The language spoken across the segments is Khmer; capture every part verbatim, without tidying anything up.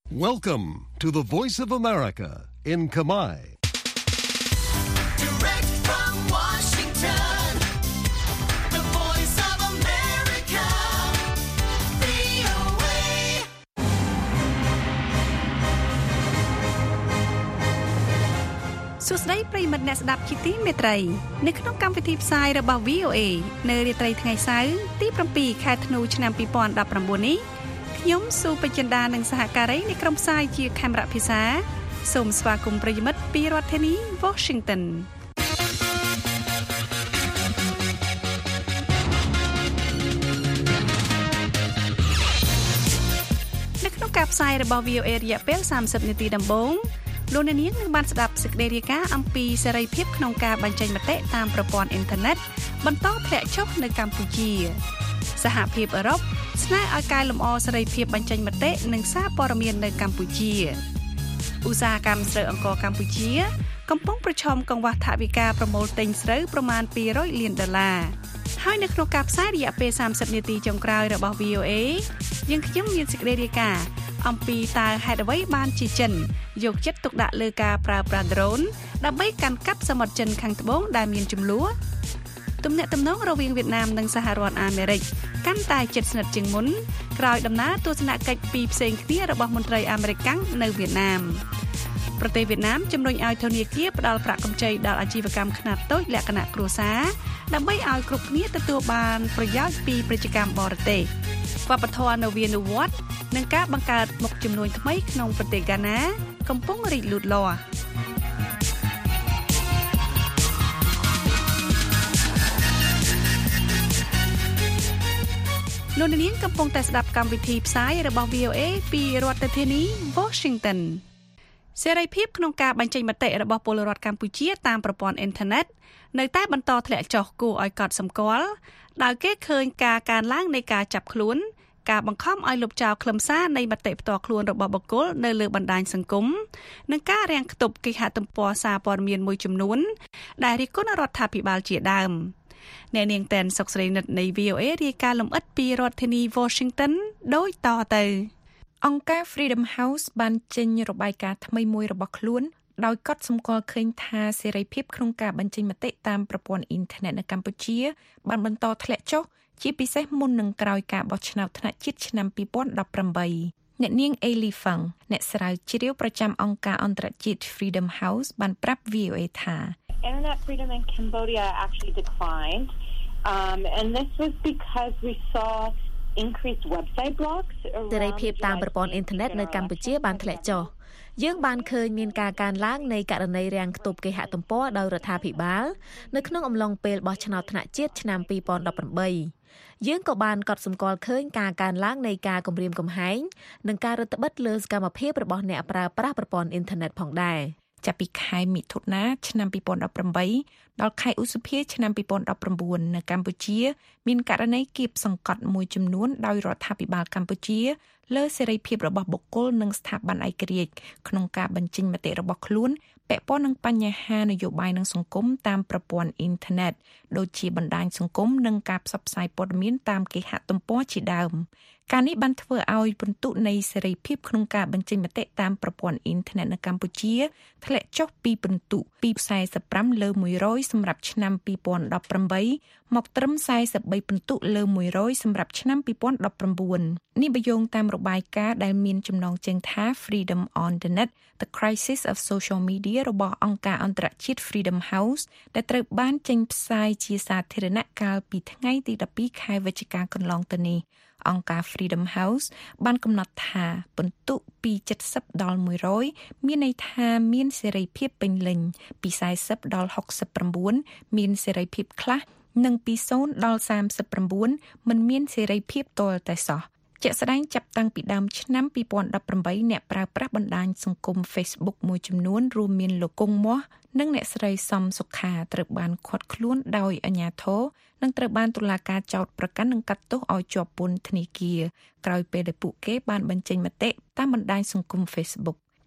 Welcome to the Voice of America in Khmer. Direct from Washington, the Voice of America, វី អូ เอសួស្តីប្រិយមិត្តអ្នកស្ដាប់ជាទីមេត្រីនៅក្នុងកម្មវិធីផ្សាយរបស់ វី អូ เอ នៅរាត្រីថ្ងៃសៅរ៍ទី 7 ខែធ្នូឆ្នាំ ពីរពាន់ដប់ប្រាំបួននេះខ្ញុំស៊ូបចិន្តានិងសហការីនៃក្រុមផ្សាយជាខេមរៈភាសាសូមស្វាគមន៍ប្រិយមិត្តពីរដ្ឋធានី Washington នៅក្នុងការផ្សាយរបស់ វី អូ เอ រយៈពេលសាមសិបនាទីដំបូងលោកអ្នកនាងនឹងបានស្ដាប់សេចក្តីរាយការណ៍អំពីសេរីភាពក្នុងការបញ្ចេញមតិតាមប្រព័ន្ធអ៊ីនធឺណិតបន្តធ្លាក់ចុះនៅកម្ពុជាសហភាពអឺរ៉ុបស្នើឲ្យកែលម្អសេរីភាពបញ្ចេញមតិនិងសារព័ត៌មាននៅកម្ពុជាឧស្សាហកម្មស្រូវអង្ករកម្ពុជាកំពុងប្រឈមកង្វះថវិកាប្រមូលទិញស្រូវប្រមាណពីររយលានដុល្លារហើយនៅក្នុងការផ្សាយរយៈពេលសាមសិបនាទីចុងក្រោយរបស់ វី អូ เอ យើងខ្ញុំមានសេចក្តីរាយការណ៍អំពីតើហេតុអ្វីបានជាចិនយកចិត្តទុកដាក់លើការប្រើប្រាស់ drone ដើម្បីកាន់កាប់សមុទ្រចិនខាងត្បូងដែលមានជម្លោះទំនាក់ទំនងរវាងវៀតណាមនិងសហរដ្ឋអាមេរិកកាន់តែជិតស្និទ្ធជាងមុនក្រោយដំណើរទស្សនកិច្ចពីរផ្សេងគ្នារបស់មន្ត្រីអាមេរិកនៅវៀតណាមប្រទេសវៀតណាមជំរុញឲ្យធនាគារផ្ដល់ប្រាក់កម្ចីដល់អាជីវកម្មខ្នាតតូចលក្ខណៈគ្រួសារដើម្បីឲ្យគ្រប់គ្នាទទួលបានប្រយោជន៍ពីពាណិជ្ជកម្មបរទេសវប្បធម៌នវានុវត្តន៍និងការបង្កើតមុខជំនួញថ្មីក្នុងប្រទេសហ្គាណាកំពុងរីកលូតលាស់លោកនាងកំពុងតែស្ដាប់កម្មវិធីផ្សាយរបស់ វី អូ เอ ពីរដ្ឋធានី Washington សេរីភាពក្នុងការបញ្ចេញមតិរបស់ពលរដ្ឋកម្ពុជាតាមប្រព័ន្ធអ៊ីនធឺណិតនៅតែបន្តធ្លាក់ចុះគួរឲ្យកត់សម្គាល់ដោយគេឃើញការកើនឡើងនៃការចាប់ខ្លួនការបង្ខំឲ្យលុបចោលខ្លឹមសារនៃមតិផ្ទាល់ខ្លួនរបស់បុគ្គលនៅលើបណ្ដាញសង្គមនិងការរាំងខ្ទប់គេហទំព័រសារព័ត៌មានមួយចំនួនដែលរិះគន់រដ្ឋាភិបាលជាដើមអ្នកនាងតែនសុកស្រីនិតនៃ វី អូ เอ រាយការណ៍លម្អិតពីរដ្ឋធានី Washington ដូចតទៅអង្គការ Freedom House បានចេញរបាយការណ៍ថ្មីមួយរបស់ខ្លួនដោយកត់សម្គាល់ឃើញថាសេរីភាពក្នុងការបញ្ចេញមតិតាមប្រព័ន្ធអ៊ីនធឺណិតនៅកម្ពុជាបានបន្តធ្លាក់ចុះជាពិសេសមុននឹងក្រោយការបោះឆ្នោតថ្នាក់ជាតិឆ្នាំពីរពាន់ដប់ប្រាំបីអ្នកនាង Ailey Fang អ្នកស្រាវជ្រាវប្រចាំអង្គការអន្តរជាតិ Freedom House បានប្រាប់ វី អូ เอ ថា Internet freedom in Cambodia actually declined um and this was because we saw increased website blocks សេរីភាពតាមប្រព័ន្ធអ៊ីនធឺណិតនៅកម្ពុជាបានធ្លាក់ចុះយើងបានឃើញមានការកើនឡើងនៃករណីរាំងខ្ទប់គេហទំព័រដោយរដ្ឋាភិបាលនៅក្នុងអំឡុងពេលបោះឆ្នោតថ្នាក់ជាតិឆ្នាំពីរពាន់ដប់ប្រាំបីយើងក៏បានកត់សម្គាល់ឃើញការកើនឡើងនៃការគំរាមកំហែងនិងការរឹតបន្តឹងលើសកម្មភាពរបស់អ្នកប្រើប្រាស់ប្រព័ន្ធអ៊ីនធឺណិតផងដែរចាប់ពីខែមិថុនាឆ្នាំពីរពាន់ដប់ប្រាំបីដល់ខែឧសភាឆ្នាំពីរពាន់ដប់ប្រាំបួននៅកម្ពុជាមានករណីគៀបសង្កត់មួយចំនួនដោយរដ្ឋាភិបាលកម្ពុជាលើសេរីភាពរបស់បុគ្គលនិងស្ថាប័នឯករាជ្យក្នុងការបញ្ចេញមតិរបស់ខ្លួនពាក់ព័ន្ធនឹងបញ្ហានយោបាយនិងសង្គមតាមប្រព័ន្ធអ៊ីនធឺណិតដូចជាបណ្ដាញសង្គមនិងការផ្សព្វផ្សាយព័ត៌មានតាមគេហទំព័រជាដើមការនេះបានធ្វើឲ្យពិន្ទុនៃសេរីភាពក្នុងការបញ្ចេញមតិតាមប្រព័ន្ធអ៊ីនធឺណិតនៅកម្ពុជាធ្លាក់ចុះពីពិន្ទុពីសែសិបប្រាំលើមួយរយសម្រាប់ឆ្នាំពីរពាន់ដប់ប្រាំបីមកត្រឹមសែសិបបីពិន្ទុលើមួយរយសម្រាប់ឆ្នាំពីរពាន់ដប់ប្រាំបួននេះបញ្យងតាមរបាយការណ៍ដែលមានចំណងជើងថា Freedom on the Net The Crisis of Social Media របស់អង្គការអន្តរជាតិ Freedom House ដែលត្រូវបានចេញផ្សាយជាសាធារណៈកាលពីថ្ងៃទីដប់ពីរខែវិច្ឆិកាកន្លងទៅនេះអង្គការ Freedom House បានកំណត់ថាពិន្ទុពីเจ็ดสิบដល់មួយរយមានន័យថាមានសេរីភាពពេញលេញពីសែសិបដល់ហុកសិបប្រាំបួនមានសេរីភាពខ្លះនិងពីศูนย์ដល់សាមសិបប្រាំបួនមិនមានសេរីភាពទាល់តែសោះជាក់ស្ដែងចាប់តាំងពីដើមឆ្នាំពីរពាន់ដប់ប្រាំបីអ្នកប្រើប្រាស់បណ្ដាញសង្គម Facebook មួយចំនួនរួមមានលោកគង់មាស់និងអ្នកស្រីសំសុខាត្រូវបានឃាត់ខ្លួនដោយអាជ្ញាធរនិងត្រូវបានតុលាការចោទប្រកាន់និងកាត់ទោសឲ្យជាប់ពន្ធនាគារក្រោយពេលដែលពួកគេបានបញ្ចេញមតិតាមបណ្ដាញសង្គម Facebook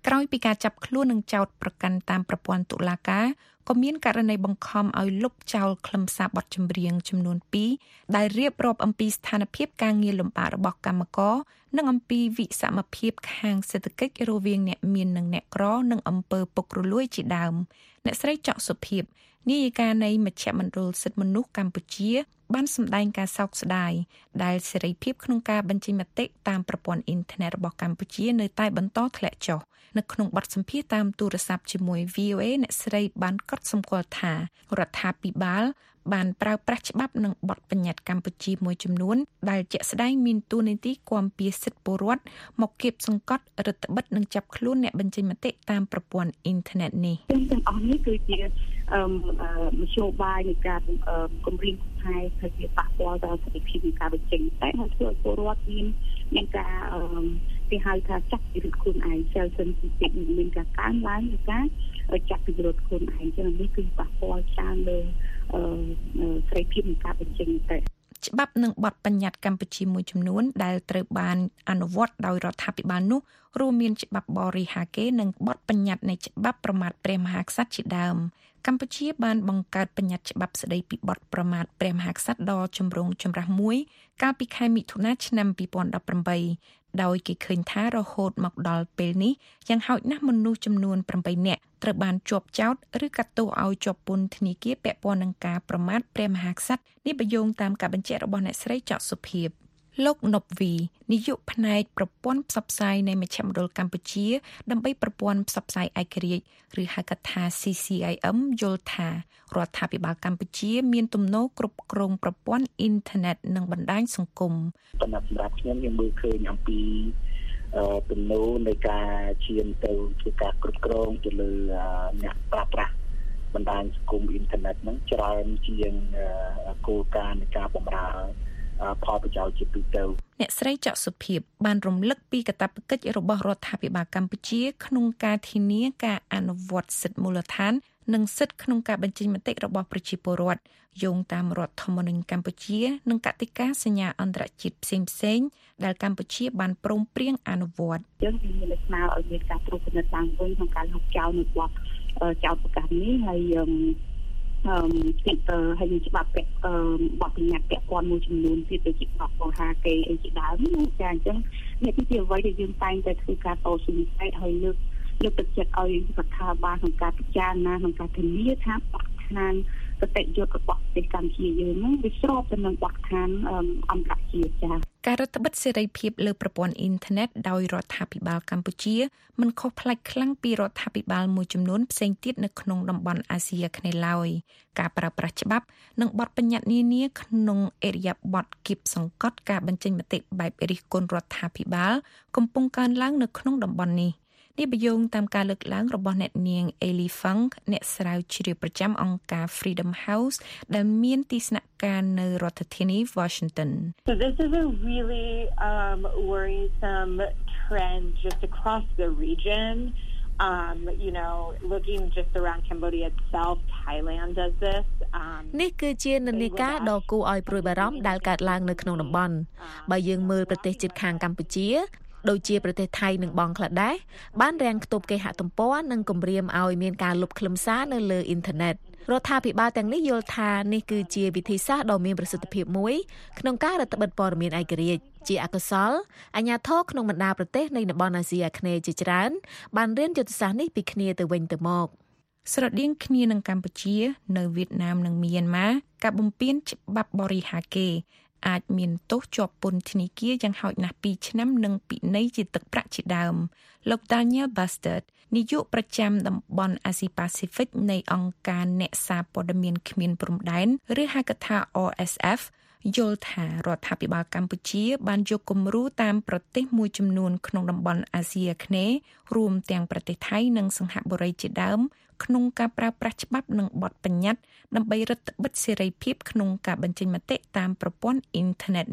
ក្រោយពីការចាប់ខ្លួននិងចោទប្រកាន់តាមប្រព័ន្ធតុលាការក៏មានករណីបង្ខំឲ្យលុបចោលខ្លឹមសារបទចម្រៀងចំនួនពីរដែលរៀបរាប់អំពីស្ថានភាពការងារលំបាករបស់កម្មករនិងអំពីវិសមភាពខាងសេដ្ឋកិច្ចរវាងអ្នកមាននិងអ្នកក្រនិងអំពើពុករលួយជាដើមអ្នកស្រីច័កសុភីបនាយិកានៃមជ្ឈមណ្ឌលសិទ្ធិមនុស្សកម្ពុជាបានសម្ដែងការសោកស្ដាយដែលសេរីភាពក្នុងការបញ្ចេញមតិតាមប្រព័ន្ធអ៊ីនធឺណិតរបស់កម្ពុជានៅតែបន្តធ្លាក់ចុះនៅក្នុងបទសម្ភាសន៍តាមទូរស័ព្ទជាមួយ វី អូ เอ អ្នកស្រីបានកត់សម្គាល់ថារដ្ឋាភិបាលបានប្រើប្រាស់ច្បាប់និងបទបញ្ញត្តិកម្ពុជាមួយចំនួនដែលជាក់ស្ដែងមានតួនាទីគាំពារសិទ្ធិពលរដ្ឋមកគៀបសង្កត់រដ្ឋបិទនិងចាប់ខ្លួនអ្នកបញ្ចេញមតិតាមប្រព័ន្ធអ៊ីនធឺណិតនេះទាំងអស់នេះគឺជាអឺមធ្យោបាយនៃការគម្រាមកំហែងធ្វើជាប៉ះពាល់ដល់សិទ្ធិភាពនៃការបញ្ចេញមតិហើយធ្វើឲ្យពលរដ្ឋមានមានការអឺគេហៅថាចាក់ពិរុទ្ធខ្លួនឯង self censorship មានការកើនឡើងនៃការចាក់ពិរុទ្ធខ្លួនឯងចឹងនេះគឺប៉ះពាល់ច្រើនលើអឺសេរីភាពនៃការបញ្ចេញមតិច្បាប់និងបទបញ្ញត្តិកម្ពុជាមួយចំនួនដែលត្រូវបានអនុវត្តដោយរដ្ឋាភិបាលនោះរួមមានច្បាប់បរិហាកេនិងបទបញ្ញត្តិនៃច្បាប់ប្រមាថព្រះមហាក្សត្រជាដើមកម្ពុជាបានបង្កើតបញ្ញត្តិច្បាប់ស្តីពីបទប្រមាថព្រះមហាក្សត្រដ៏ចម្រូងចម្រាសមួយកាលពីខែមិថុនាឆ្នាំពីរពាន់ដប់ប្រាំបីដោយគេឃើញថារហូតមកដល់ពេលនេះយ៉ាងហោចណាស់មនុស្សចំនួនប្រាំបីនាក់ត្រូវបានជាប់ចោទឬកាត់ទោសឲ្យជាប់ពន្ធនាគារពាក់ព័ន្ធនឹងការប្រមាថព្រះមហាក្សត្រនេះបញ្យោងតាមការបញ្ជាក់របស់អ្នកស្រីច័កសុភីបលោកណប់វីនាយកផ្នែកប្រព័ន្ធផ្សព្វផ្សាយនៃមជ្ឈមណ្ឌលកម្ពុជាដើម្បីប្រព័ន្ធផ្សព្វផ្សាយឯករាជ្យឬហៅកាត់ថា ซี ซี ไอ เอ็ม យល់ថារដ្ឋាភិបាលកម្ពុជាមានទំនោរគ្រប់គ្រងប្រព័ន្ធអ៊ីនធឺណិតនិងបណ្ដាញសង្គមប៉ុន្តែសម្រាប់ខ្ញុំខ្ញុំមើលឃើញអំពីទំនោរនៃការឈានទៅជាការគ្រប់គ្រងទៅលើអ្នកប្រើប្រាស់បណ្ដាញសង្គមអ៊ីនធឺណិតហ្នឹងច្រើនជាងគោលការណ៍នៃការបម្រើផលប្រយោជន៍ជាទូទៅអ្នកស្រីច័កសុភីបបានរំលឹកពីកាតព្វកិច្ចរបស់រដ្ឋាភិបាលកម្ពុជាក្នុងការធានាការអនុវត្តសិទ្ធិមូលដ្ឋាននិងសិទ្ធិក្នុងការបញ្ចេញមតិរបស់ប្រជាពលរដ្ឋយោងតាមរដ្ឋធម្មនុញ្ញកម្ពុជានិងកតិកាសញ្ញាអន្តរជាតិផ្សេងៗដែលកម្ពុជាបានព្រមព្រៀងអនុវត្តយើងមានលក្ខណៈឲ្យមានការត្រួតពិនិត្យឡើងវិញក្នុងការលុបចោលនៅបទចោទប្រកាន់នេះហើយអឺទីទៅហើយនឹងច្បាប់ពាក់បទបញ្ញត្តិពាក់ព័ន្ធមួយចំនួនទៀតទៅជាបទបរិហាកេអីជាដើមណាចាអញ្ចឹងនេះគឺជាអ្វីដែលយើងតែងតែធ្វើការតស៊ូមតិហើយលើកលើកទឹកចិត្តឲ្យរដ្ឋាភិបាលក្នុងការពិចារណាក្នុងការធានាថាបទដ្ឋានគតិយុត្តរបស់ប្រទេសកម្ពុជាយើងហ្នឹងវាស្របទៅនឹងបទដ្ឋានអន្តរជាតិចាការរដ្ឋបិទសេរីភាពលើប្រព័ន្ធអ៊ីនធឺណិតដោយរដ្ឋាភិបាលកម្ពុជាមិនខុសប្លែកខ្លាំងពីរដ្ឋាភិបាលមួយចំនួនផ្សេងទៀតនៅក្នុងតំបន់អាស៊ីអាគ្នេយ៍ឡើយការប្រើប្រាស់ច្បាប់និងបទបញ្ញត្តិនានាក្នុងអរិយាប័ត្រគៀបសង្កត់ការបញ្ចេញមតិបែបរិះគន់រដ្ឋាភិបាលកំពុងកើនឡើងនៅក្នុងតំបន់នេះនេះបញ្យោងតាមការលើកឡើងរបស់អ្នកនាង Ellie Funk អ្នកស្រាវជ្រាវប្រចាំអង្គការ Freedom House ដែលមានទីស្នាក់ការនៅរដ្ឋធានី Washington. So this is a really um, worrisome trend just across the region. Um, you know, looking just around Cambodia itself, Thailand does this. Um, នេះគឺជានិន្នាការដ៏គួរឲ្យព្រួយបារម្ភដែលកើតឡើងនៅក្នុងតំបន់បើយើងមើលប្រទេសជិតខាងកម្ពុជាដូចជាប្រទេសថៃនិងបង់ក្លាដេសបានរាំងខ្ទប់គេហទំព័រនិងគម្រាមឲ្យមានការលុបខ្លឹមសារនៅលើអ៊ីនធឺណិតរដ្ឋាភិបាលទាំងនេះយល់ថានេះគឺជាវិធីសាស្ត្រដ៏មានប្រសិទ្ធភាពមួយក្នុងការរដ្ឋបិទព័ត៌មានឯករាជ្យជាអកុសលអាជ្ញាធរក្នុងបណ្ដាប្រទេសនៃតំបន់អាស៊ីអាគ្នេយ៍ជាច្រើនបានរៀនយុទ្ធសាស្ត្រនេះពីគ្នាទៅវិញទៅមកស្រដៀងគ្នានឹងកម្ពុជានៅវៀតណាមនិងមីយ៉ាន់ម៉ាការបំពានច្បាប់បរិហាកេអាចមានទោសជាប់ពន្ធនាគារយ៉ាងហោចណាស់ពីរឆ្នាំនិងពិន័យជាទឹកប្រាក់ជាដើមលោក Daniel Bastard នាយកប្រចាំតំបន់អាស៊ីប៉ាស៊ីហ្វិកនៃអង្គការអ្នកសារព័ត៌មានគ្មានព្រំដែនឬហៅកាត់ថា R S F យល់ថារដ្ឋាភិបាលកម្ពុជាបានយកគំរូតាមប្រទេសមួយចំនួនក្នុងតំបន់អាស៊ីអាគ្នេយ៍រួមទាំងប្រទេសថៃនិងសិង្ហបុរីជាដើមក្នុងការប្រើប្រាស់ច្បាប់និងបទបញ្ញត្តិដើម្បីរដ្ឋបិទសេរីភាពក្នុងការបញ្ចេញមតិតាមប្រព័ន្ធអ៊ីនធឺណិតនេះ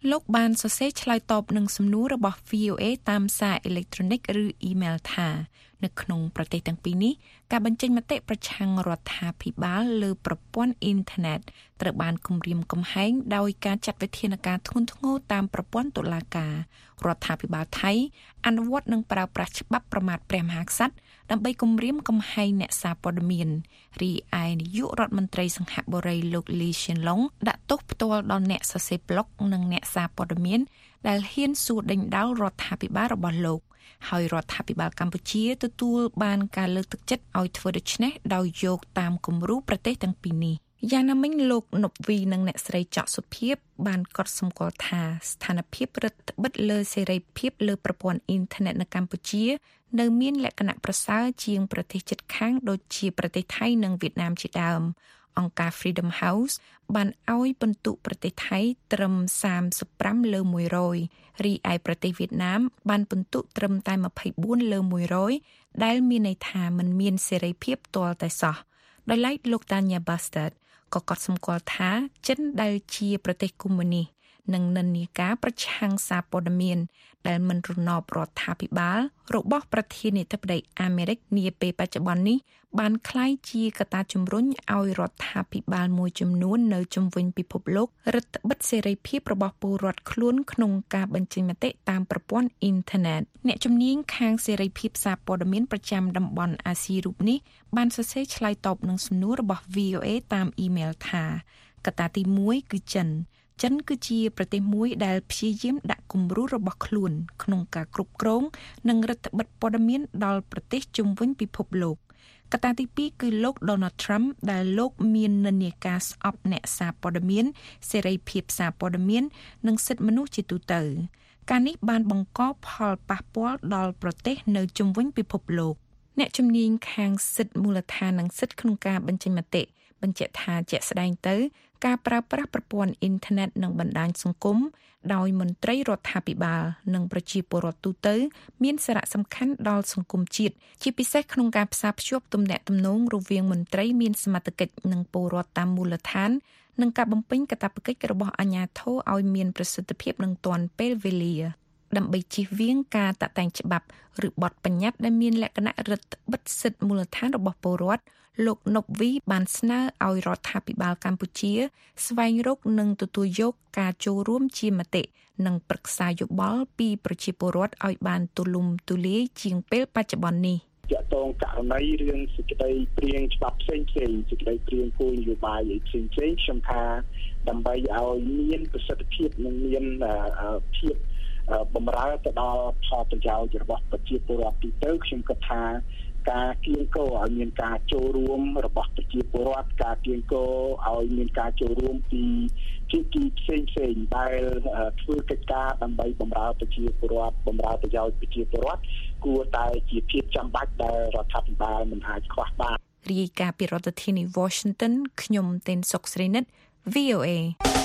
លោកបានសរសេរឆ្លើយតបនឹងសំណួររបស់ V O A តាមសារអេឡិចត្រូនិកឬអ៊ីមែលថានៅក្នុងប្រទេសទាំងពីរនេះការបញ្ចេញមតិប្រឆាំងរដ្ឋាភិបាលលើប្រព័ន្ធអ៊ីនធឺណិតត្រូវបានគំរាមកំហែងដោយការចាត់វិធានការធ្ងន់ធ្ងរតាមប្រព័ន្ធតុលាការរដ្ឋាភិបាលថៃអនុវត្តនិងប្រើប្រាស់ច្បាប់ប្រមាថព្រះមហាក្សត្រដើម្បីគំរាមកំហែងអ្នកសារព័ត៌មានរីឯនាយករដ្ឋមន្ត្រីសង្ហបុរីលោកលីឈៀនឡុងដាក់ទោសផ្ទាល់ដល់អ្នកសរសេរប្លុកនិងអ្នកសារព័ត៌មានដែលហ៊ានសួរដេញដោលរដ្ឋាភិបាលរបស់លោកហើយរដ្ឋាភិបាលកម្ពុជាទទួលបានការលើកទឹកចិត្តឲ្យធ្វើដូច្នេះដោយយកតាមគំរូប្រទេសទាំងពីរនេះយ៉ាងណាមិញលោកណប់វីនិងអ្នកស្រីច័កសុភីបបានកត់សម្គាល់ថាស្ថានភាពរដ្ឋបិទលើសេរីភាពលើប្រព័ន្ធអ៊ីនធឺណិតនៅកម្ពុជានៅមានលក្ខណៈប្រសើរជាងប្រទេសជិតខាងដូចជាប្រទេសថៃនិងវៀតណាមជាដើមអង្គការ Freedom House បានឲ្យពិន្ទុប្រទេសថៃត្រឹមសាមសិបប្រាំលើមួយរយរីឯប្រទេសវៀតណាមបានពិន្ទុត្រឹមតែម្ភៃបួនលើមួយរយដែលមានន័យថាมันមានសេរីភាពទាល់តែសោះដោយឡែកលោក Tanya Bastard ក៏កត់សម្គាល់ថាចិនដែលជាប្រទេសកុម្មុយនីសនិងនិន្នាការប្រឆាំងសារព័ត៌មានដែលមិនរណបរដ្ឋាភិបាលរបស់ប្រធានាធិបតីអាមេរិកនាពេលបច្ចុប្បន្ននេះបានក្លាយជាកត្តាជំរុញឲ្យរដ្ឋាភិបាលមួយចំនួននៅជុំវិញពិភពលោករឹតបន្តឹងសេរីភាពរបស់ពលរដ្ឋខ្លួនក្នុងការបញ្ចេញមតិតាមប្រព័ន្ធអ៊ីនធឺណិតអ្នកជំនាញខាងសេរីភាពសារព័ត៌មានប្រចាំតំបន់អាស៊ីរូបនេះបានសរសេរឆ្លើយតបនឹងសំណួររបស់ V O A តាមអ៊ីមែលថាកត្តាទីមួយគឺចិនចិនគឺជាប្រទេសមួយដែលព្យាយាមដាក់គំរូរបស់ខ្លួនក្នុងការគ្រប់គ្រងនិងរដ្ឋបិទព័ត៌មានដល់ប្រទេសជុំវិញពិភពលោកកត្តាទីពីរគឺលោក Donald Trump ដែលលោកមាននិន្នាការស្អប់អ្នកសារព័ត៌មានសេរីភាពសារព័ត៌មាននិងសិទ្ធិមនុស្សជាទូទៅការនេះបានបង្កផលប៉ះពាល់ដល់ប្រទេសនៅជុំវិញពិភពលោកអ្នកជំនាញខាងសិទ្ធិមូលដ្ឋាននិងសិទ្ធិក្នុងការបញ្ចេញមតិបញ្ជាក់ថាជាក់ស្ដែងទៅការប្រើប្រាស់ប្រព័ន្ធអ៊ីនធឺណិតនិងបណ្ដាញសង្គមដោយមន្ត្រីរដ្ឋាភិបាលនិងប្រជាពលរដ្ឋទូទៅមានសារៈសំខាន់ដល់សង្គមជាតិជាពិសេសក្នុងការផ្សារភ្ជាប់ទំនាក់ទំនងរវាងមន្ត្រីមានសមត្ថកិច្ចនិងពលរដ្ឋតាមមូលដ្ឋាននិងការបំពេញកាតព្វកិច្ចរបស់អាជ្ញាធរឲ្យមានប្រសិទ្ធភាពនិងទាន់ពេលវេលាដើម្បីជៀសវាងការតាក់តែងច្បាប់ឬបទបញ្ញត្តិដែលមានលក្ខណៈរឹតបន្តឹងសិទ្ធិមូលដ្ឋានរបស់ពលរដ្ឋលោកណប់វីបានស្នើឲ្យរដ្ឋាភិបាលកម្ពុជាស្វែងរកនិងទទួលយកការចូលរួមជាមតិនិងប្រឹក្សាយោបល់ពីប្រជាពលរដ្ឋឲ្យបានទូលំទូលាយជាងពេលបច្ចុប្បន្ននេះជាក់តងករណីរឿងសេចក្តីព្រៀងច្បាប់ផ្សេងផ្សេងសេចក្តីព្រៀងគោលនយោបាយផ្សេងផ្សេងខ្ញុំថាដើម្បីឲ្យមានប្រសិទ្ធភាពនិងមានភាពបំរើទៅដល់ផលប្រយោជន៍របស់ប្រជាពលរដ្ឋទូទៅខ្ញុំគិតថាការគៀងគរឲ្យមានការចូលរួមរបស់ប្រជាពលរដ្ឋការគៀងគរឲ្យមានការចូលរួមពីភាគីផ្សេងផ្សេងដែលធ្វើកិច្ចការដើម្បីបម្រើប្រជាពលរដ្ឋបម្រើប្រយោជន៍ប្រជាពលរដ្ឋគួរតែជាភាពចាំបាច់ដែលរដ្ឋាភិបាលមិនអាចខ្វះបានរាយការណ៍ពីរដ្ឋធានី Washington ខ្ញុំតេនសុកស្រីនិត V O A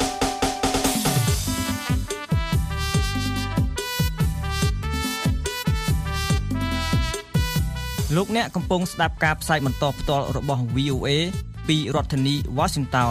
លោកអ្នកកំពុងស្ដាប់ការផ្សាយបន្តផ្ទាល់របស់ V O A ពីរដ្ឋធានី Washington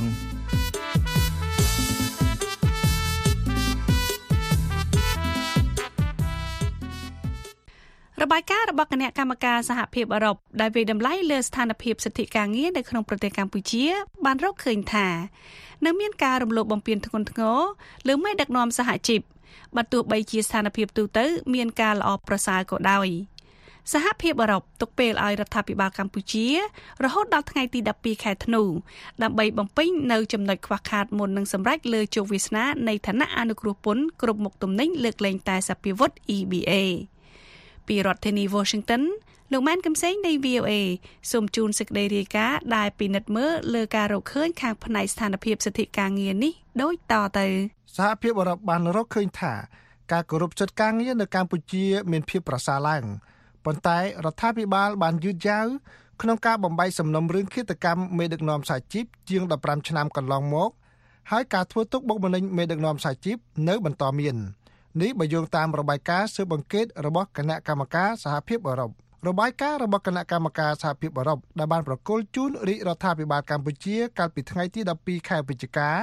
របាយការណ៍របស់គណៈកម្មការសហភាពអឺរ៉ុបដែលវិតម្លៃលើស្ថានភាពសិទ្ធិការងារនៅក្នុងប្រទេសកម្ពុជាបានរកឃើញថានៅមានការរំលោភបំពានធ្ងន់ធ្ងរលើមេដឹកនាំសហជីពបើទោះបីជាស្ថានភាពទូទៅមានការល្អប្រសើរក៏ដោយសហភាពអឺរ៉ុបទុកពេលឲ្យរដ្ឋាភិបាលកម្ពុជារហូតដល់ថ្ងៃទីដប់ពីរខែធ្នូដើម្បីបំពេញនៅចំណុចខ្វះខាតមុននឹងសម្រេចលើជោគវាសនានៃឋានៈអនុគ្រោះពន្ធគ្រប់មុខទំនិញលើកលែងតែសព្វវុធ E B A ពីរដ្ឋធានី Washington លោកម៉ែនកំសែងនៃ V O A សូមជូនសេចក្តីរាយការណ៍ដែលពិនិត្យមើលលើការរកឃើញខាងផ្នែកស្ថានភាពសិទ្ធិការងារនេះដូចតទៅសហភាពអឺរ៉ុបបានរកឃើញថាការគោរពសិទ្ធិការងារនៅកម្ពុជាមានភាពប្រសើរឡើងប៉ុន្តែរដ្ឋាភិបាលបានយឺតយ៉ាវក្នុងការបំបីសំណុំរឿងឃាតកម្មមេដឹកនាំសហជីពជាងដប់ប្រាំឆ្នាំកន្លងមកហើយការធ្វើទុកបុកម្នេញមេដឹកនាំសហជីពនៅបន្តមាននេះបើយោងតាមរបាយការណ៍ស៊ើបអង្កេតរបស់គណៈកម្មការសហភាពអឺរ៉ុបរបាយការណ៍របស់គណៈកម្មការសហភាពអឺរ៉ុបដែលបានប្រគល់ជូនរាជរដ្ឋាភិបាលកម្ពុជាកាលពីថ្ងៃទីដប់ពីរខែវិច្ឆិកា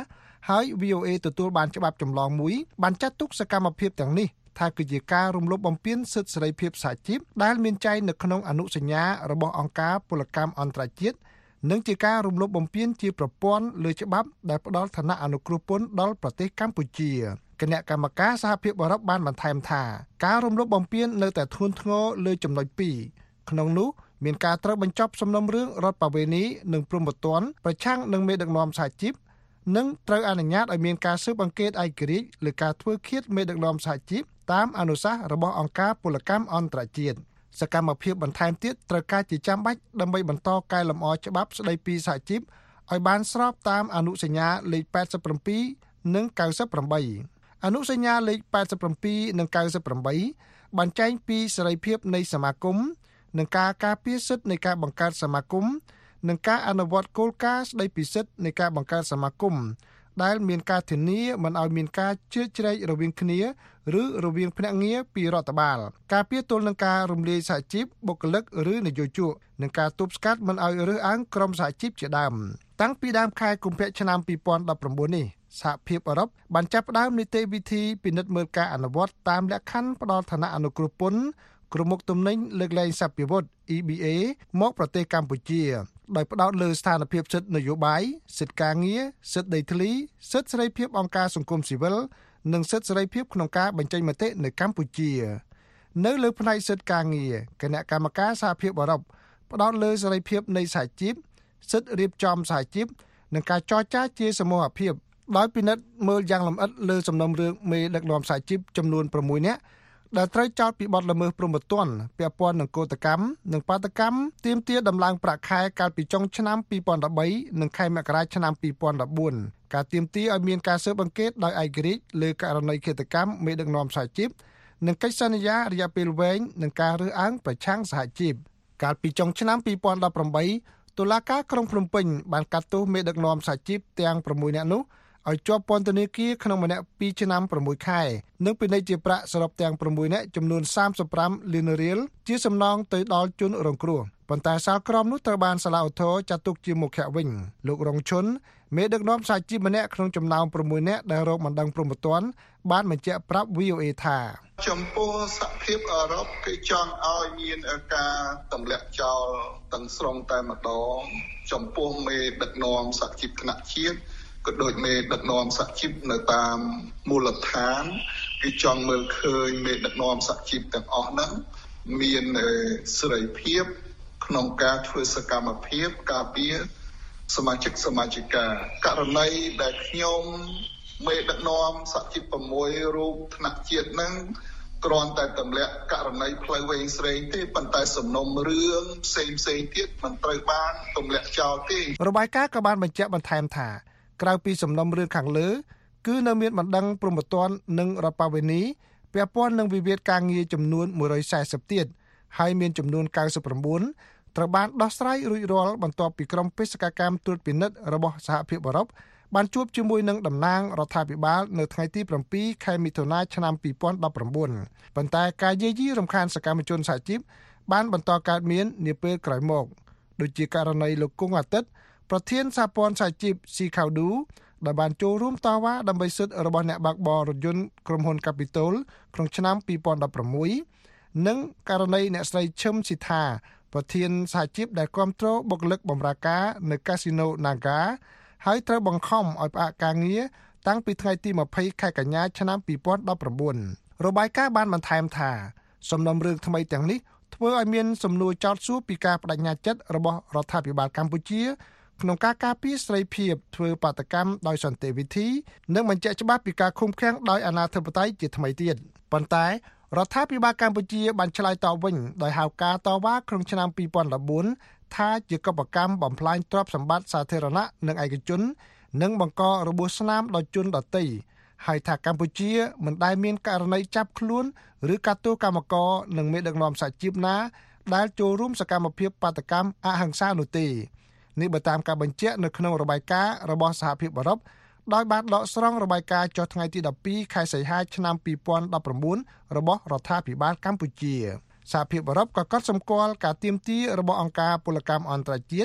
ហើយ วี โอ เอ ទទួលបានច្បាប់ចម្លងមួយបានចាត់ទុកសកម្មភាពទាំងនេះថាគឺជាការរំលោភបំពានសិទ្ធិសេរីភាពសហជីពដែលមានចែងនៅក្នុងអនុសញ្ញារបស់អង្គការពលកម្មអន្តរជាតិនិងជាការរំលោភបំពានជាប្រព័ន្ធលើច្បាប់ដែលផ្ដល់ឋានៈអនុគ្រោះពន្ធដល់ប្រទេសកម្ពុជាគណៈកម្មការសហភាពអឺរ៉ុបបានបន្ថែមថាការរំលោភបំពាននៅតែធ្ងន់ធ្ងរលើចំណុចពីរក្នុងនោះមានការត្រូវបញ្ចប់សំណុំរឿងរដ្ឋបវេនីនិងព្រហ្មទណ្ឌប្រឆាំងនឹងមេដឹកនាំសហជីពនិងត្រូវអនុញ្ញាតឲ្យមានការស៊ើបអង្កេតឯករាជ្យលើការធ្វើឃាតមេដឹកនាំសហជីពតាមអនុសាសន៍របស់អង្គការពលកម្មអន្តរជាតិសកម្មភាពបន្ថែមទៀតត្រូវការជាចាំបាច់ដើម្បីបន្តកែលម្អច្បាប់ស្តីពីសហជីពឲ្យបានស្របតាមអនុសញ្ញាលេខ แปดสิบเจ็ด និង เก้าสิบแปด អនុសញ្ញាលេខ แปดสิบเจ็ด និង เก้าสิบแปด បានចែងពីសេរីភាពនៃសមាគមនិងការការពារសិទ្ធិនៃការបង្កើតសមាគមនិងការអនុវត្តគោលការណ៍ស្តីពីសិទ្ធិនៃការបង្កើតសមាគមដែលមានការធានាមិនឲ្យមានការជ្រៀតជ្រែករវាងគ្នាឬរវាងភ្នាក់ងារពីរដ្ឋបាលការពារទល់នឹងការរំលាយសហជីពបុគ្គលិកឬនយោជកនិងការទប់ស្កាត់មិនឲ្យរើសអើងក្រុមសហជីពជាដើមតាំងពីដើមខែកុម្ភៈឆ្នាំពីរពាន់ដប់ប្រាំបួននេះសហភាពអឺរ៉ុបបានចាប់ផ្ដើមនីតិវិធីពិនិត្យមើលការអនុវត្តតាមលក្ខខណ្ឌផ្ដល់ឋានៈអនុគ្រោះពន្ធក្រុមមុខទំនិញលើកលែងសព្វវុធ E B A មកប្រទេសកម្ពុជាដោយផ្ដោតលើស្ថានភាពសិទ្ធិនយោបាយសិទ្ធិការងារសិទ្ធិដីធ្លីសិទ្ធិសេរីភាពអង្គការសង្គមស៊ីវិលនិងសិទ្ធិសេរីភាពក្នុងការបញ្ចេញមតិនៅកម្ពុជានៅលើផ្នែកសិទ្ធិការងារគណៈកម្មការសហភាពអឺរ៉ុបផ្ដោតលើសេរីភាពនៃសហជីពសិទ្ធិរៀបចំសហជីពនិងការចរចាជាសមូហភាពដោយពិនិត្យមើលយ៉ាងលម្អិតលើសំណុំរឿងមេដឹកនាំសហជីពចំនួនប្រាំមួយនាក់ដែលត្រូវចោទពីបទល្មើសព្រហ្មទណ្ឌពាក់ព័ន្ធនឹងកោតកម្មនិងបាតកម្មទាមទារដំឡើងប្រាក់ខែកាលពីចុងឆ្នាំពីរពាន់ដប់បីនិងខែមករាឆ្នាំពីរពាន់ដប់បួនការទាមទារឲ្យមានការស៊ើបអង្កេតដោយឯករាជ្យលើករណីឃាតកម្មមេដឹកនាំសហជីពនិងកិច្ចសន្យារយៈពេលវែងនឹងការរើសអើងប្រឆាំងសហជីពកាលពីចុងឆ្នាំពីរពាន់ដប់ប្រាំបីតុលាការក្រុងភ្នំពេញបានកាត់ទោសមេដឹកនាំសហជីពទាំងប្រាំមួយនាក់នោះឲ្យជាប់ពន្ធនាគារក្នុងម្នាក់ពីរឆ្នាំប្រាំមួយខែនិងពិន័យជាប្រាក់សរុបទាំងប្រាំមួយនាក់ចំនួនសាមសិបប្រាំលានរៀលជាសំណងទៅដល់ជនរងគ្រោះប៉ុន្តែសាលក្រមនោះត្រូវបានសាលាឧទ្ធរចាត់ទុកជាមុខវិញលោករងឈុនមេដឹកនាំសហជីពម្នាក់ក្នុងចំណោមប្រាំមួយនាក់ដែលរងបណ្ដឹងព្រហ្មទណ្ឌបានបញ្ជាក់ប្រាប់ วี โอ เอ ថាចំពោះសហភាពអឺរ៉ុបគេចង់ឲ្យមានការទម្លាក់ចោលទាំងស្រុងតែម្ដងចំពោះមេដឹកនាំសហជីពថ្នាក់ជាតិក៏ដូចមេដឹកនាំសហជីពនៅតាមមូលដ្ឋានគេចង់មើលឃើញមេដឹកនាំសហជីពទាំងអស់ហ្នឹងមានសេរីភាពក្នុងការធ្វើសកម្មភាពការពារសមាជិកសមាជិកាករណីដែលខ្ញុំមេដឹកនាំសហជីពប្រាំមួយរូបថ្នាក់ជាតិហ្នឹងគ្រាន់តែទម្លាក់ករណីផ្លូវវែងស្រេងទេប៉ុន្តែសំណុំរឿងផ្សេងផ្សេងទៀតមិនត្រូវបានទម្លាក់ចោលទេរបាយការណ៍ក៏បានបញ្ជាក់បន្ថែមថាក្រៅពីសំណុំរឿងខាងលើគឺនៅមានបណ្ដឹងព្រហ្មទណ្ឌនិងរដ្ឋបវេនីពាក់ព័ន្ធនឹងវិវាទការងារចំនួនមួយរយសែសិបទៀតហើយមានចំនួនเก้าสิบเก้าត្រូវបានដោះស្រាយរួចរាល់បន្ទាប់ពីក្រុមបេសកកម្មត្រួតពិនិត្យរបស់សហភាពអឺរ៉ុបបានជួបជាមួយនឹងតំណាងរដ្ឋាភិបាលនៅថ្ងៃទីប្រាំពីរខែមិថុនាឆ្នាំពីរពាន់ដប់ប្រាំបួនប៉ុន្តែការយាយីរំខានសកម្មជនសហជីពបានបន្តកើតមាននាពេលក្រោយមកដូចជាករណីលោកគង់អាទិត្យប្រធានសហព័ន្ធសហជីពស៊ីខាវឌូដែលបានចូលរួមតវ៉ាដើម្បីសិទ្ធិរបស់អ្នកបើកបររថយន្តក្រុមហ៊ុន Capitol ក្នុងឆ្នាំពីរពាន់ដប់ប្រាំមួយនិងករណីអ្នកស្រីឈឹមស៊ីថាប្រធានសហជីពដែលគាំទ្របុគ្គលិកបម្រើការនៅកាស៊ីណូ Naga ហើយត្រូវបង្ខំឲ្យផ្អាកការងារតាំងពីថ្ងៃទីម្ភៃខែកញ្ញាឆ្នាំពីរពាន់ដប់ប្រាំបួនរបាយការណ៍បានបន្ថែមថាសំណុំរឿងថ្មីទាំងនេះធ្វើឲ្យមានសំណួរចោទសួរពីការបដិញ្ញាចិត្តរបស់រដ្ឋាភិបាលកម្ពុជាក្នុងការការពារសេរីភាពធ្វើបាតកម្មដោយសន្តិវិធីនិងបញ្ជាក់ច្បាស់ពីការឃុំឃាំងដោយអាណាធិបតេយ្យជាថ្មីទៀតប៉ុន្តែរដ្ឋាភិបាលកម្ពុជាបានឆ្លើយតបវិញដោយហៅការតវ៉ាក្នុងឆ្នាំពីរពាន់ដប់បួនថាជាកបកម្មបំផ្លាញទ្រព្យសម្បត្តិសាធារណៈនិងឯកជននិងបង្ករបួសស្នាមដល់ជនដទៃហើយថាកម្ពុជាមិនដែលមានករណីចាប់ខ្លួនឬកាត់ទោសកម្មករនិងមេដឹកនាំសហជីពណាដែលចូលរួមសកម្មភាពបាតកម្មអហិង្សានោះទេនេះបើតាមការបញ្ជាក់នៅក្នុងរបាយការណ៍របស់សហភាពអឺរ៉ុបដោយបានដកស្រង់របាយការណ៍ចុះថ្ងៃទីដប់ពីរខែសីហាឆ្នាំពីរពាន់ដប់ប្រាំបួនរបស់រដ្ឋាភិបាលកម្ពុជាសហភាពអឺរ៉ុបក៏កត់សម្គាល់ការទាមទាររបស់អង្គការពលកម្មអន្តរជាតិ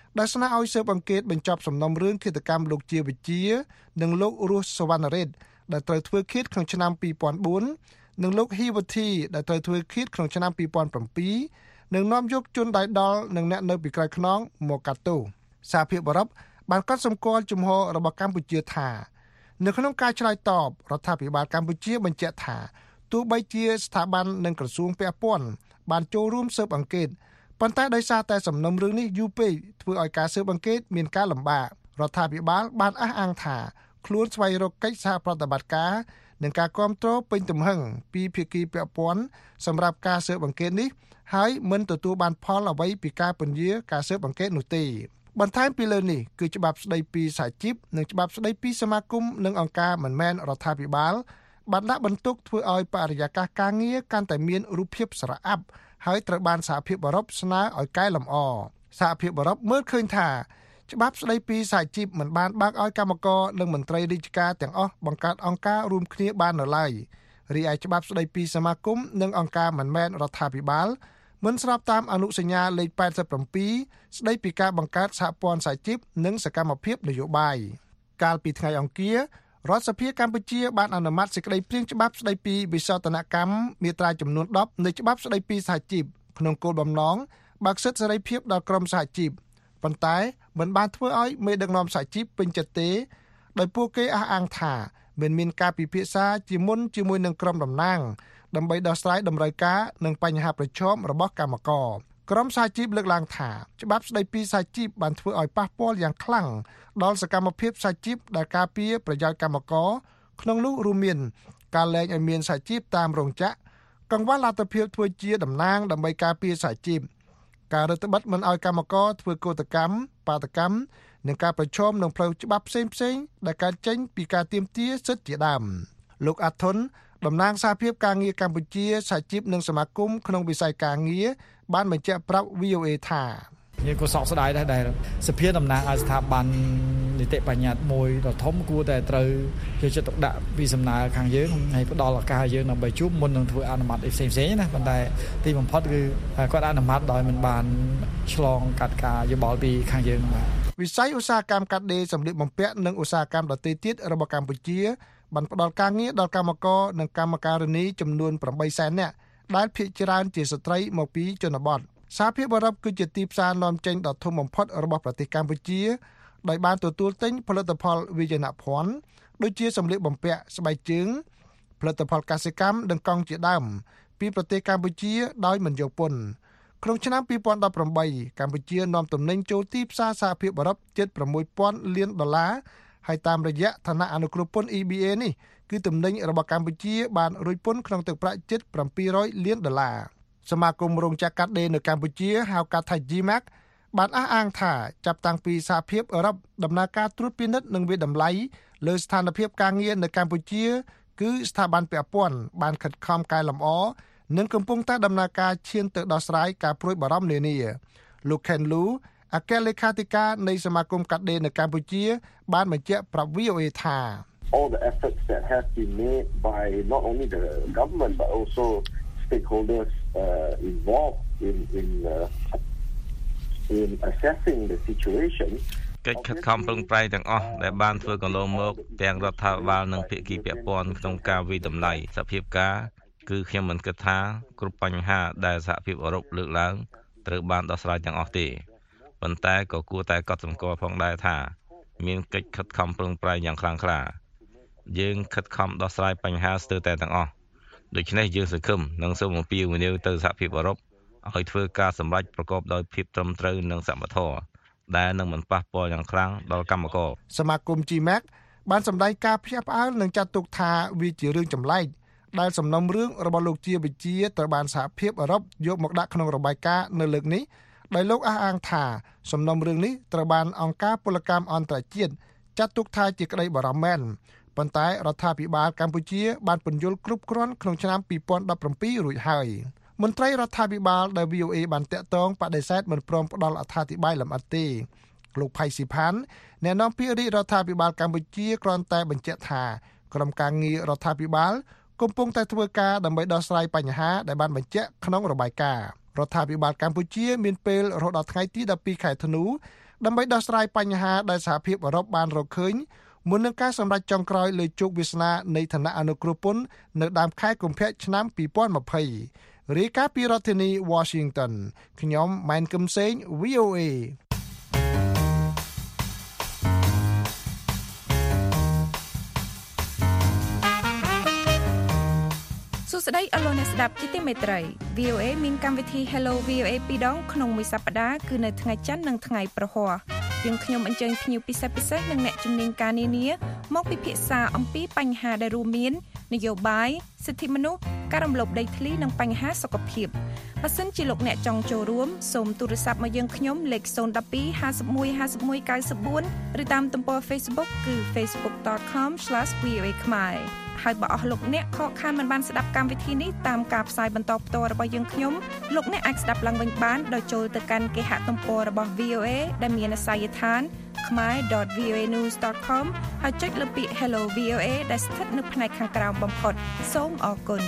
ដែលស្នើឲ្យស៊ើបអង្កេតបញ្ចប់សំណុំរឿងឃាតកម្មលោកជាវិជានិងលោករស់សវណ្ណរ៉េតដែលត្រូវធ្វើឃាតក្នុងឆ្នាំពីរពាន់បួននិងលោកហ៊ីវ៉ាធីដែលត្រូវធ្វើឃាតក្នុងឆ្នាំពីរពាន់bảyនិងនាំយកជនដៃដល់និងអ្នកនៅពីក្រោយខ្នងមកកាត់ទោសសហភាពអឺរ៉ុបបានកត់សម្គាល់ជំហររបស់កម្ពុជាថានៅក្នុងការឆ្លើយតបរដ្ឋាភិបាលកម្ពុជាបញ្ជាក់ថាទោះបីជាស្ថាប័ននិងក្រសួងពាក់ព័ន្ធបានចូលរួមស៊ើបអង្កេតប៉ុន្តែដោយសារតែសំណុំរឿងនេះយូរពេកធ្វើឲ្យការស៊ើបអង្កេតមានការលំបាករដ្ឋាភិបាលបានអះអាងថាខ្លួនស្វែងរកកិច្ចសហប្រតិបត្តិការនិងការគាំទ្រពេញទំហឹងពីភាគីពាក់ព័ន្ធសម្រាប់ការស៊ើបអង្កេតនេះហើយមិនទទួលបានផលអ្វីពីការពន្យាការស៊ើបអង្កេតនោះទេបន្ថែមពីលើនេះគឺច្បាប់ស្តីពីសហជីពនិងច្បាប់ស្តីពីសមាគមនិងអង្គការមិនមែនរដ្ឋាភិបាលបានដាក់បន្ទុកធ្វើឲ្យបរិយាកាសការងារកាន់តែមានរូបភាពស្រអាប់ហើយត្រូវបានសហភាពអឺរ៉ុបស្នើឲ្យកែលម្អសហភាពអឺរ៉ុបមើលឃើញថាច្បាប់ស្តីពីសហជីពមិនបានបើកឲ្យកម្មករនិងមន្ត្រីរាជការទាំងអស់បង្កើតអង្គការរួមគ្នាបាននៅឡើយរីឯច្បាប់ស្តីពីសមាគមនិងអង្គការមិនមែនរដ្ឋាភិបាលមិនស្របតាមអនុសញ្ញាលេខแปดสิบเจ็ดស្តីពីការបង្កើតសហព័ន្ធសហជីពនិងសកម្មភាពនយោបាយកាលពីថ្ងៃអង្គាររដ្ឋសភាកម្ពុជាបានអនុម័តសេចក្តីព្រាងច្បាប់ស្តីពីវិសោធនកម្មមាត្រាចំនួនដប់នៃច្បាប់ស្តីពីសហជីពក្នុងគោលបំណងបើកសិទ្ធិសេរីភាពដល់ក្រុមសហជីពប៉ុន្តែមិនបានធ្វើឲ្យមេដឹកនាំសហជីពពេញចិត្តទេដោយពួកគេអះអាងថាមិនមានការពិភាក្សាជាមុនជាមួយនឹងក្រុមតំណាងដើម្បីដោះស្រាយតម្រូវការនិងបញ្ហាប្រឈមរបស់កម្មករក្រុមសហជីពលើកឡើងថាច្បាប់ស្តីពីសហជីពបានធ្វើឲ្យប៉ះពាល់យ៉ាងខ្លាំងដល់សកម្មភាពសហជីពដែលការពារប្រយោជន៍កម្មករក្នុងនោះរួមមានការលែងឲ្យមានសហជីពតាមរោងចក្រកង្វះលទ្ធភាពធ្វើជាតំណាងដើម្បីការពារសហជីពការរឹតបន្តឹងមិនឲ្យកម្មករធ្វើកោតកម្មបាតកម្មនិងការប្រឈមនឹងផ្លូវច្បាប់ផ្សេងៗដែលកើតចេញពីការទាមទារសិទ្ធិជាដើមលោកអាថុនតំណាងសហភាពការងារកម្ពុជាសហជីពនិងសមាគមក្នុងវិស័យការងារបានបញ្ជាក់ប្រាប់ វី អូ เอ ថាយើងក៏សោកស្ដាយដែរដែលសភាតំណាងឲ្យស្ថាប័ននីតិបញ្ញត្តិមួយដ៏ធំគួរតែត្រូវយកចិត្តទុកដាក់ពីសំណើខាងយើងហើយផ្ដល់ឱកាសឲ្យយើងដើម្បីជួបមុននឹងធ្វើអនុម័តផ្សេងៗណាប៉ុន្តែទីបំផុតគឺគាត់អនុម័តដោយមិនបានឆ្លងកាត់ការយោបល់ពីខាងយើងបាទវិស័យឧស្សាហកម្មកាត់ដេរសម្លៀកបំពាក់និងឧស្សាហកម្មដទៃទៀតរបស់កម្ពុជាបានផ្ដល់ការងារដល់កម្មករនិងកម្មការិនីចំនួនeightសែននាក់ដែលភាគច្រើនជាស្ត្រីមកពីជនបទសហភាពអឺរ៉ុបគឺជាទីផ្សារនាំចេញដ៏ធំបំផុតរបស់ប្រទេសកម្ពុជាដោយបានទទួលទិញផលិតផលវិញ្ញាណភ័ណ្ឌដូចជាសម្លៀកបំពាក់ស្បែកជើងផលិតផលកសិកម្មនិងកង់ជាដើមពីប្រទេសកម្ពុជាដោយមិនយកពន្ធក្នុងឆ្នាំពីរពាន់ដប់ប្រាំបីកម្ពុជានាំទំនិញចូលទីផ្សារសហភាពអឺរ៉ុបជិតsix thousandលានដុល្លារហើយតាមរយៈឋានៈអនុគ្រោះពន្ធ អ៊ី ប៊ី เอ នេះគឺទំនិញរបស់កម្ពុជាបានរួចពន្ធក្នុងទឹកប្រាក់ជិតseven hundredលានដុល្លារសមាគមរោងចក្រកាត់ដេរនៅកម្ពុជាហៅកាត់ថា ជី ម៉ាក់ បានអះអាងថាចាប់តាំងពីសហភាពអឺរ៉ុបដំណើរការត្រួតពិនិត្យនិងវិតម្លៃលើស្ថានភាពការងារនៅកម្ពុជាគឺស្ថាប័នពាក់ព័ន្ធបានខិតខំកែលម្អនិងកំពុងតែដំណើរការឈានទៅដោះស្រាយការព្រួយបារម្ភនានាលោក Ken Lu អគ្គលេខាធិការនៃសមាគមកាត់ដេរនៅកម្ពុជាបានបញ្ជាក់ប្រាប់ វី អូ เอ ថា all the efforts that have been made by not only the government but also stakeholders uh, involved in in uh, in assessing the situation កិច្ចខិតខំប្រឹងប្រែងទាំងអស់ដែលបានធ្វើកន្លងមកទាំងរដ្ឋាភិបាលនិងភាគីពាក់ព័ន្ធក្នុងការវិតម្លៃសភាពការគឺខ្ញុំមិនគិតថាគ្រប់បញ្ហាដែលសហភាពអឺរ៉ុបលើកឡើងត្រូវបានដោះស្រាយទាំងអស់ទេប៉ុន្តែក៏គួរតែកត់សម្គាល់ផងដែរថាមានកិច្ចខិតខំប្រឹងប្រែងយ៉ាងខ្លាំងក្លាយើងខិតខំដោះស្រាយបញ្ហាស្ទើរតែទាំងអស់ដូច្នេះយើងសង្ឃឹមនិងសូមអំពាវនាវទៅសហភាពអឺរ៉ុបឲ្យធ្វើការសម្រេចប្រកបដោយភាពត្រឹមត្រូវនិងសមធម៌ដែលនឹងមិនប៉ះពាល់យ៉ាងខ្លាំងដល់កម្មករសមាគម ជី ម៉ាក់ បានសម្ដែងការភ្ញាក់ផ្អើលនិងចាត់ទុកថាវាជារឿងចម្លែកដែលសំណុំរឿងរបស់លោកជាវិជាត្រូវបានសហភាពអឺរ៉ុបយកមកដាក់ក្នុងរបាយការណ៍នៅលើកនេះដោយលោកអះអាងថាសំណុំរឿងនេះត្រូវបានអង្គការពលកម្មអន្តរជាតិចាត់ទុកថាជាក្តីបារម្ភមែនប៉ុន្តែរដ្ឋាភិបាលកម្ពុជាបានពន្យល់គ្រប់គ្រាន់ក្នុងឆ្នាំពីរពាន់ដប់ប្រាំពីររួចហើយមន្ត្រីរដ្ឋាភិបាលដែល វី អូ เอ បានតាក់ទងបដិសេធមិនព្រមផ្ដល់អត្ថាធិប្បាយលម្អិតទេលោកផៃស៊ីផានអ្នកនាំពាក្យរាជរដ្ឋាភិបាលកម្ពុជាគ្រាន់តែបញ្ជាក់ថាក្រុមការងាររដ្ឋាភិបាលកំពុងតែធ្វើការដើម្បីដោះស្រាយបញ្ហាដែលបានបញ្ជាក់ក្នុងរបាយការណ៍រដ្ឋាភិបាលកម្ពុជាមានពេលរហូតដល់ថ្ងៃទីដប់ពីរខែធ្នូដើម្បីដោះស្រាយបញ្ហាដែលសហភាពអឺរ៉ុបបានរកឃើញមុននឹងការសម្រេចចុងក្រោយលើជោគវាសនានៃឋានៈអនុគ្រោះពន្ធនៅដើមខែកុម្ភៈឆ្នាំពីរពាន់ម្ភៃរាយការណ៍ពីរដ្ឋធានី Washington ខ្ញុំម៉ែនកឹមសេង V O A សួស្តីអស់លោកអ្នកស្ដាប់ជាទីមេត្រី V O A មានកម្មវិធី Hello វី អូ េ ពីរដងក្នុងមួយសប្តាហ៍គឺនៅថ្ងៃច័ន្ទនិងថ្ងៃប្រហ័សយើងខ្ញុំអញ្ជើញភ្ញៀវពិសេសពិសេសនិងអ្នកជំនាញការនានាមកពិភាក្សាអំពីបញ្ហាដែលរួមមាននយោបាយសិទ្ធិមនុស្សការរំលោភដីធ្លីនិងបញ្ហាសុខភាពបើសិនជាលោកអ្នកចង់ចូលរួមសូមទូរស័ព្ទមកយើងខ្ញុំលេខศูนย์ หนึ่ง สอง ห้า หนึ่ง ห้า หนึ่ง เก้า สี่ឬតាមទំព័រ Facebook គឺ facebook dot com slash v o a khmer ហើយបើអស់លោកអ្នកខកខានមិនបានស្ដាប់កម្មវិធីនេះតាមការផ្សាយបន្តផ្ទាល់របស់យើងខ្ញុំលោកអ្នកអាចស្ដាប់ឡើងវិញបានដោយចូលទៅកាន់គេហទំព័ររបស់ V O A ដែលមានអាសយដ្ឋាន khmer dot v o a news dot com ហើយចុចលើពាក្យ Hello វី អូ េ ដែលស្ថិតនៅផ្នែកខាងក្រោមបំផុតសូមអរគុណ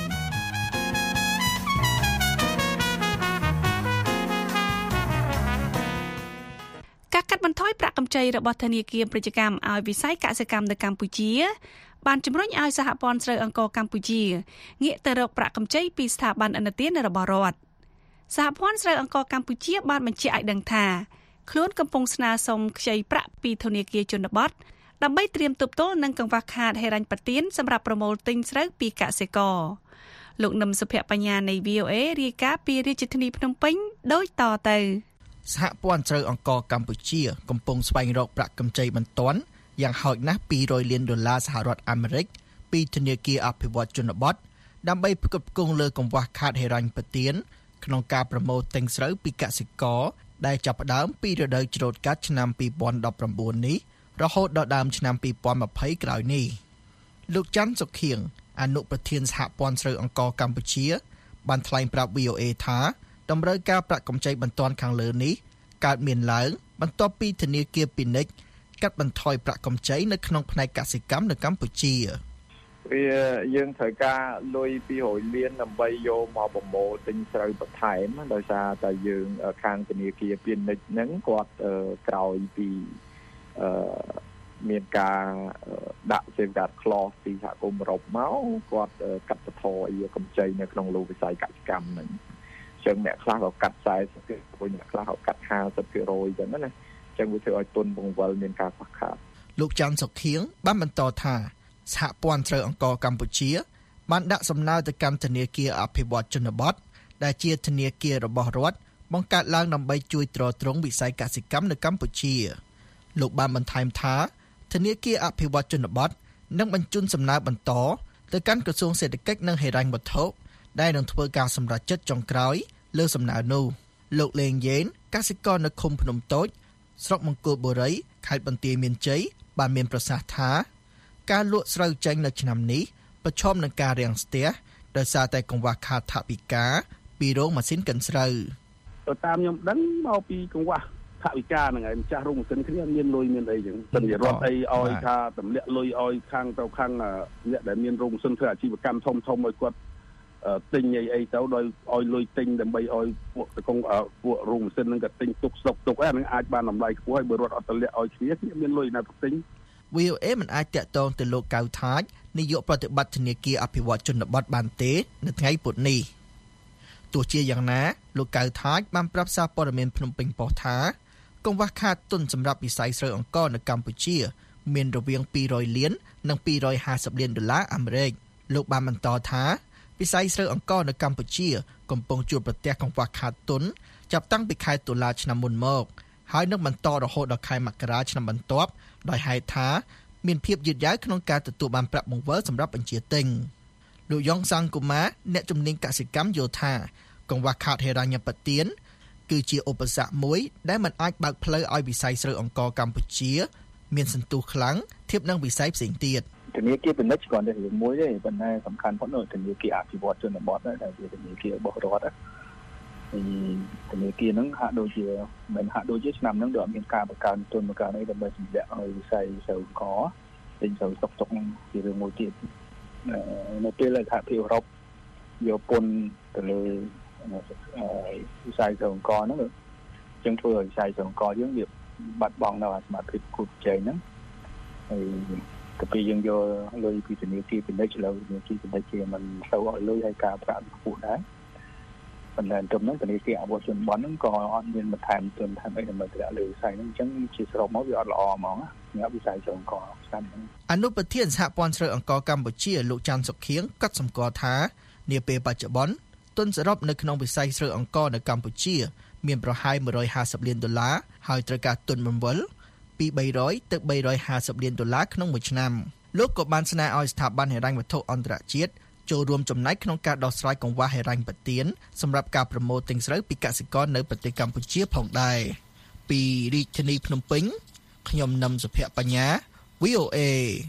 ការកាត់បន្ថយប្រាក់កម្ចីរបស់ធនាគារពាណិជ្ជកម្មឲ្យវិស័យកសិកម្មនៅកម្ពុជាបានជំរុញឲ្យសហព័ន្ធស្រូវអង្ករកម្ពុជាងាកទៅរកប្រាក់កម្ចីពីស្ថាប័នឥណទានរបស់រដ្ឋសហព័ន្ធស្រូវអង្ករកម្ពុជាបានបញ្ជាក់ឲ្យដឹងថាខ្លួនកំពុងស្នើសុំខ្ចីប្រាក់ពីធនាគារជនបទដើម្បីត្រៀមទប់ទល់នឹងកង្វះខាតហិរញ្ញប្បទានសម្រាប់ប្រមូលទិញស្រូវពីកសិករលោកនឹមសុភបញ្ញានៃ V O A រាយការណ៍ពីរាជធានីភ្នំពេញដូចតទៅសហព័ន្ធស្រូវអង្ករកម្ពុជាកំពុងស្វែងរកប្រាក់កម្ចីបន្ទាន់យ៉ាងហោចណាស់ពីររយលានដុល្លារសហរដ្ឋអាមេរិកពីធនាគារអភិវឌ្ឍជនបទដើម្បីផ្គត់ផ្គង់លើកង្វះខាតហិរញ្ញប្បទានក្នុងការប្រមូលទិញស្រូវពីកសិករដែលចាប់ផ្ដើមពីរដូវច្រូតកាត់ឆ្នាំពីរពាន់ដប់ប្រាំបួននេះរហូតដល់ដើមឆ្នាំពីរពាន់ម្ភៃក្រោយនេះលោកច័ន្ទសុខៀងអនុប្រធានសហព័ន្ធស្រូវអង្ករកម្ពុជាបានថ្លែងប្រាប់ V O A ថាតម្រូវការប្រាក់កម្ចីបន្ទាន់ខាងលើនេះកើតមានឡើងបន្ទាប់ពីធនាគារពាណិជ្ជកាត់បន្ថយប្រាក់កម្ចីនៅក្នុងផ្នែកកសិកម្មនៅកម្ពុជាវាយើងត្រូវការលុយពីរយលានដើម្បីយកមកប្រមូលទិញស្រូវបន្ថែមដោយសារតែយើងខាងធនាគារពាណិជ្ជហ្នឹងគាត់ក្រោយពីអឺមានការដាក់ safeguard clause ពីសហគមន៍អឺរ៉ុបមកគាត់កាត់បន្ថយកម្ចីនៅក្នុងលោកវិស័យកសិកម្មហ្នឹងចឹងអ្នកខ្លះក៏កាត់ สี่สิบ ភាគរយអ្នកខ្លះក៏កាត់ ห้าสิบ ភាគរយចឹងណាចឹងវាធ្វើឲ្យទុនបង្វិលមានការខ្វះខាតលោកច័ន្ទសុខៀងបានបន្តថាសហព័ន្ធស្រូវអង្ករកម្ពុជាបានដាក់សំណើទៅកាន់ធនាគារអភិវឌ្ឍជនបទដែលជាធនាគាររបស់រដ្ឋបង្កើតឡើងដើម្បីជួយទ្រទ្រង់វិស័យកសិកម្មនៅកម្ពុជាលោកបានបន្ថែមថាធនាគារអភិវឌ្ឍជនបទនឹងបញ្ជូនសំណើបន្តទៅកាន់ក្រសួងសេដ្ឋកិច្ចនិងហិរញ្ញវត្ថុដែលនឹងធ្វើការសម្រេចចិត្តចុងក្រោយលើសំណើនោះលោកលេងយេនកសិករនៅឃុំភ្នំតូចស្រុកមង្គលបុរីខេត្តបន្ទាយមានជ័យបានមានប្រសាសន៍ថាការលក់ស្រូវចេញនៅឆ្នាំនេះប្រឈមនឹងការរាំងស្ទះដោយសារតែកង្វះខាតថវិកាពីរោងម៉ាស៊ីនកិនស្រូវទៅតាមខ្ញុំដឹងមកពីកង្វះថវិកាហ្នឹងហើយម្ចាស់រោងម៉ាស៊ីនគ្នាមានលុយមានអីចឹងសិនជារត់អីឲ្យថាទម្លាក់លុយឲ្យខាងទៅខាងអ្នកដែលមានរោងម៉ាស៊ីនធ្វើអាជីវកម្មធំធំឲ្យគាត់ទិញអីអីទៅដោយឲ្យលុយទិញដើម្បីឲ្យពួកតកងពួករោងម៉ាស៊ីនហ្នឹងក៏ទិញទុកស្តុកទុកហ្នឹងអាចបានតម្លៃខ្ពស់ហើយបើរត់អត់ទម្លាក់ឲ្យគ្នាគ្នាមានលុយណាទៅទិញ V O A មិនអាចតាក់ទងទៅលោកកៅថាចនាយកប្រតិបត្តិធនាគារអភិវឌ្ឍជនបទបានទេនៅថ្ងៃពុធនេះទោះជាយ៉ាងណាលោកកៅថាចបានប្រាប់សារព័ត៌មានភ្នំពេញប៉ុស្តិ៍ថាកង្វះខាតទុនសម្រាប់វិស័យស្រូវអង្ករនៅកម្ពុជាមានរវាងពីររយលាននិងពីររយห้าสิบលានដុល្លារអាមេរិកលោកបានបន្តថាវិស័យស្រូវអង្ករនៅកម្ពុជាកំពុងជួបប្រទះកង្វះខាតទុនចាប់តាំងពីខែតុលាឆ្នាំមុនមកហើយនឹងបន្តរហូតដល់ខែមករាឆ្នាំបន្ទាប់ដោយហេតុថាមានភាពយឺតយ៉ាវក្នុងការទទួលបានប្រាក់បង្វិលសម្រាប់បញ្ជាទិញលោកយ៉ងសង្គមាអ្នកជំនាញកសិកម្មយល់ថាកង្វះខាតហិរញ្ញប្បទានគឺជាឧបសគ្គមួយដែលមិនអាចបើកផ្លូវឲ្យវិស័យស្រូវអង្ករកម្ពុជាមានសន្ទុះខ្លាំងធៀបនឹងវិស័យផ្សេងទៀតធនាគារពាណិជ្ជគ្រាន់តែរឿងមួយទេប៉ុន្តែសំខាន់ផងនោះធនាគារអភិវឌ្ឍជនបទដែលជាធនាគាររបស់រដ្ឋហើយធនាគារហ្នឹងហាក់ដូចជាមិនហាក់ដូចជាឆ្នាំហ្នឹងដូចអត់មានការបង្កើនទុនបង្កើនអីដើម្បីសម្រាប់ឲ្យវិស័យស្រូវអង្ករទិញស្រូវស្តុកទុកហ្នឹងជារឿងមួយទៀតនៅពេលដែលសហភាពអឺរ៉ុបយកពន្ធទៅលើវិស័យស្រូវអង្ករហ្នឹងចឹងធ្វើឲ្យវិស័យស្រូវអង្ករយើងវាបាត់បង់នៅសមត្ថភាពគូប្រជែងហ្នឹងហើយទៅពេលយើងយកលុយពីធនាគារពាណិជ្ជឥឡូវធនាគារពាណិជ្ជជាមិនទៅឲ្យលុយឲ្យការប្រាក់ខ្ពស់ដែរប៉ុន្តែត្រឹមហ្នឹងធនាគារអវជនបនហ្នឹងក៏អត់មានបន្ថែមទុនថែមអីដើម្បីប្រាក់លើវិស័យហ្នឹងអញ្ចឹងជាសរុបមកវាអត់ល្អហ្មងណាវិស័យចុងកឆ្នាំហ្នឹងអនុប្រធានសហព័ន្ធស្រូវអង្ករកម្ពុជាលោកច័ន្ទសុខៀងក៏សម្គាល់ថានាពេលបច្ចុប្បន្នទុនសរុបនៅក្នុងវិស័យស្រូវអង្ករនៅកម្ពុជាមានប្រហែលmột trăm hai mươiលានដុល្លារហើយត្រូវការទុនបង្វិលពី三百ទៅ三百ห้าสิบលានដុល្លារក្នុងមួយឆ្នាំលោកក៏បានស្នើឲ្យស្ថាប័នហិរញ្ញវត្ថុអន្តរជាតិចូលរួមចំណែកក្នុងការដោះស្រាយកង្វះហិរញ្ញប្បទានសម្រាប់ការប្រមូលទិញស្រូវពីកសិករនៅប្រទេសកម្ពុជាផងដែរពីរាជធានីភ្នំពេញខ្ញុំនឹមសុភ័ក្របញ្ញា វី អូ เอ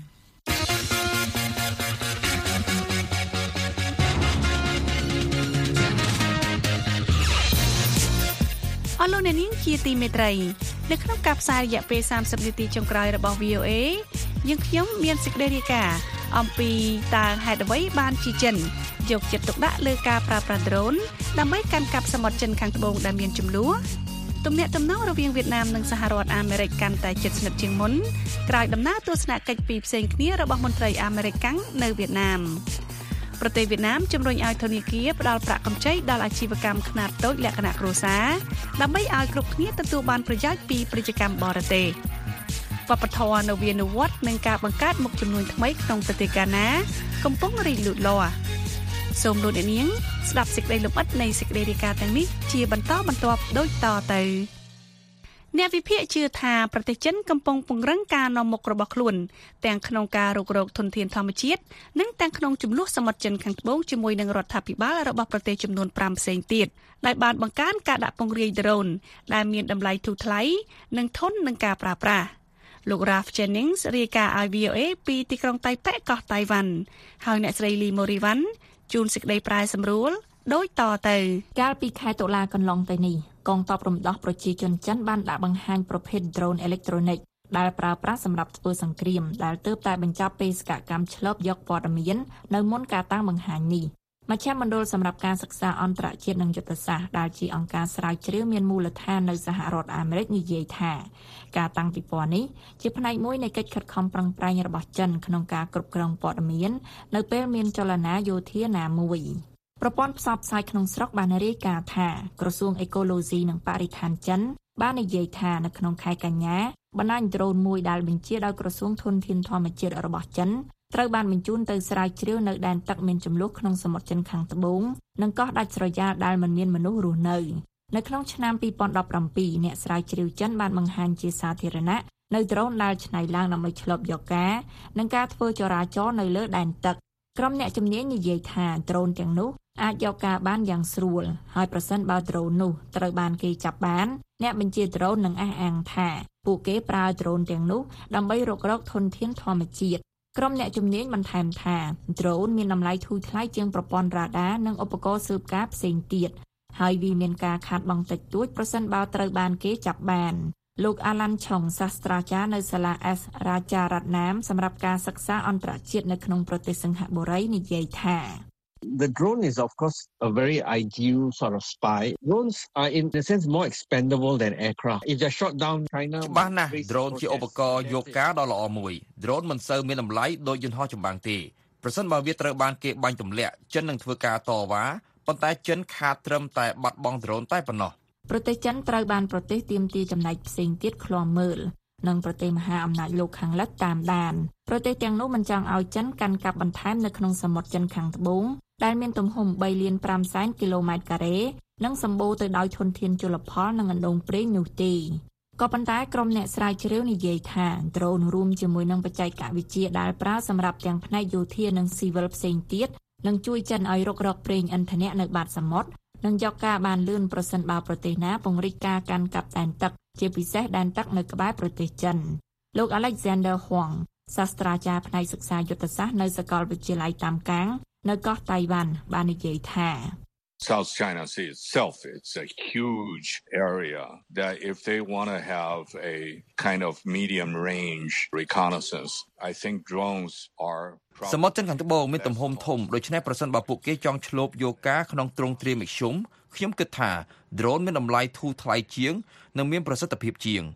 អស់លោកអ្នកនាងជាទីមេត្រីនៅក្នុងការផ្សាយរយៈពេលសាមសិបនាទីចុងក្រោយរបស់ វី អូ เอ យើងខ្ញុំមានសេចក្តីរាយការណ៍អំពីតើហេតុអ្វីបានជាចិនយកចិត្តទុកដាក់លើការប្រើប្រាស់ដ្រូនដើម្បីកាន់កាប់សមុទ្រចិនខាងត្បូងដែលមានជម្លោះទំនាក់ទំនងរវាងវៀតណាមនិងសហរដ្ឋអាមេរិកកាន់តែជិតស្និទ្ធជាងមុនក្រោយដំណើរទស្សនកិច្ចពីរផ្សេងគ្នារបស់មន្ត្រីអាមេរិកកាំងនៅវៀតណាមប្រទេសវៀតណាមជំរុញឲ្យធនាគារផ្ដល់ប្រាក់កម្ចីដល់អាជីវកម្មខ្នាតតូចលក្ខណៈគ្រួសារដើម្បីឲ្យគ្រប់គ្នាទទួលបានប្រយោជន៍ពីពាណិជ្ជកម្មបរទេសវប្បធម៌នៅវានុវត្តនិងការបង្កើតមុខចំនួនថ្មីក្នុងប្រទេសកាណាកំពុងរីកលូតលាស់សូមលោកអ្នកនាងស្ដាប់សេចក្តីលម្អិតនៃសេចក្តីរាយការណ៍ទាំងនេះជាបន្តបន្ទាប់ដូចតទៅអ្នកវិភាគជឿថាប្រទេសចិនកំពុងពង្រឹងការនាំមុខរបស់ខ្លួនទាំងក្នុងការរុករកធនធានធម្មជាតិនិងទាំងក្នុងចំនួនសមុទ្រចិនខាងត្បូងជាមួយនឹងរដ្ឋាភិបាលរបស់ប្រទេសចំនួនប្រាំផ្សេងទៀតដែលបានបង្កើនការដាក់ពង្រាយដ្រូនដែលមានតម្លៃធូរថ្លៃនិងធន់នឹងការប្រើប្រាស់លោក Ralph Jennings រាយការណ៍ឲ្យ វី អូ เอ ពីទីក្រុងតៃប៉េកោះតៃវ៉ាន់ហើយអ្នកស្រី Lee Morivan ជួនសេចក្តីប្រែសម្រួលដូចតទៅកាលពីខែតុលាកន្លងទៅនេះកងទ័ពរំដោះប្រជាជនចិនបានដាក់បង្ហាញប្រភេទ drone electronic ដែលប្រើប្រាស់សម្រាប់ធ្វើសង្គ្រាមដែលទើបតែបញ្ចប់បេសកកម្មឆ្លប់យកព័ត៌មាននៅមុនការតាំងបង្ហាញនេះមជ្ឈមណ្ឌលសម្រាប់ការសិក្សាអន្តរជាតិនិងយុទ្ធសាស្ត្រដែលជាអង្គការស្រាវជ្រាវមានមូលដ្ឋាននៅសហរដ្ឋអាមេរិកនិយាយថាការតាំងពិព័រណ៍នេះជាផ្នែកមួយនៃកិច្ចខិតខំប្រឹងប្រែងរបស់ចិនក្នុងការគ្រប់គ្រងព័ត៌មាននៅពេលមានចលនាយោធាណាមួយប្រព័ន្ធផ្សព្វផ្សាយក្នុងស្រុកបានរាយការណ៍ថាក្រសួងអេកូឡូស៊ីនិងបរិស្ថានចិនបាននិយាយថានៅក្នុងខែកញ្ញាបណ្ដាញដ្រូនមួយដែលបញ្ជាដោយក្រសួងធនធានធម្មជាតិរបស់ចិនត្រូវបានបញ្ជូនទៅស្រាវជ្រាវនៅដែនទឹកមានជម្លោះក្នុងសមុទ្រចិនខាងត្បូងនិងកោះដាច់ស្រយាលដែលមិនមានមនុស្សរស់នៅនៅក្នុងឆ្នាំពីរពាន់ដប់ប្រាំពីរអ្នកស្រាវជ្រាវចិនបានបង្ហាញជាសាធារណៈនៅដ្រូនដែលច្នៃឡើងដើម្បីឆ្លប់យកការនិងការធ្វើចរាចរណ៍នៅលើដែនទឹកក្រុមអ្នកជំនាញនិយាយថាដ្រូនទាំងនោះអាចយកការបានយ៉ាងស្រួលហើយប្រសិនបើដ្រូននោះត្រូវបានគេចាប់បានអ្នកបញ្ជាដ្រូននឹងអះអាងថាពួកគេប្រើដ្រូនទាំងនោះដើម្បីរករកធនធានធម្មជាតិក្រុមអ្នកជំនាញបន្ថែមថាដ្រូនមានតម្លៃធូរថ្លៃជាងប្រព័ន្ធរ៉ាដានិងឧបករណ៍ស៊ើបការផ្សេងទៀតហើយវាមានការខាតបង់តិចតួចប្រសិនបើត្រូវបានគេចាប់បានលោក Alan Chong សាស្ត្រាចារ្យនៅសាលា S រាជារដ្ឋណាមសម្រាប់ការសិក្សាអន្តរជាតិនៅក្នុងប្រទេសសិង្ហបុរីនិយាយថា The drone is of course a very ideal sort of spy. Drones are in a sense more expendable than aircraft. If they're shot down China ច្បាស់ណាស់ drone ជាឧបករណ៍យកការដ៏ល្អមួយ drone មិនសូវមានតម្លៃដូចយន្តហោះចម្បាំងទេប្រសិនបើវាត្រូវបានគេបាញ់ទម្លាក់ចិននឹងធ្វើការតវ៉ាប៉ុន្តែចិនខាតត្រឹមតែបាត់បង់ drone តែប៉ុណ្ណោះប្រទេសចិនត្រូវបានប្រទេសទាមទារចំណែកផ្សេងទៀតឃ្លាំមើលនិងប្រទេសមហាអំណាចលោកខាងលិចតាមដានប្រទេសទាំងនោះមិនចង់ឲ្យចិនកាន់កាប់បន្ថែមនៅក្នុងសមុទ្រចិនខាងត្បូងដែលមានទំហំបីលានប្រាំសែនគីឡូម៉ែត្រការ៉េនិងសម្បូរទៅដោយធនធានជលផលនិងអណ្ដូងប្រេងនោះទេក៏ប៉ុន្តែក្រុមអ្នកស្រាវជ្រាវនិយាយថាដ្រូនរួមជាមួយនឹងបច្ចេកវិទ្យាដែលប្រើសម្រាប់ទាំងផ្នែកយោធានិងស៊ីវិលផ្សេងទៀតនឹងជួយចិនឲ្យរករកប្រេងឥន្ធនៈនៅបាតសមុទ្រនិងយកការបានលឿនប្រសិនបើប្រទេសណាពង្រីកការកាន់កាប់ដែនទឹកជាពិសេសដែនទឹកនៅក្បែរប្រទេសចិនលោក Alexander Huang សាស្ត្រាចារ្យផ្នែកសិក្សាយុទ្ធសាស្ត្រនៅសាកលវិទ្យាល័យតាមកាំងនៅកោះតៃវ៉ាន់បាននិយាយថា South China Sea itself, it's a huge area that if they want to have a kind of medium range reconnaissance, I think drones are សមុទ្រចិនខាងត្បូងមានទំហំធំដូច្នេះប្រសិនបើពួកគេចង់ឆ្លូបយកការក្នុងទ្រង់ទ្រាយមធ្យមខ្ញុំគិតថា drone មានតម្លៃធូរថ្លៃជាងនិងមានប្រសិទ្ធភាពជាង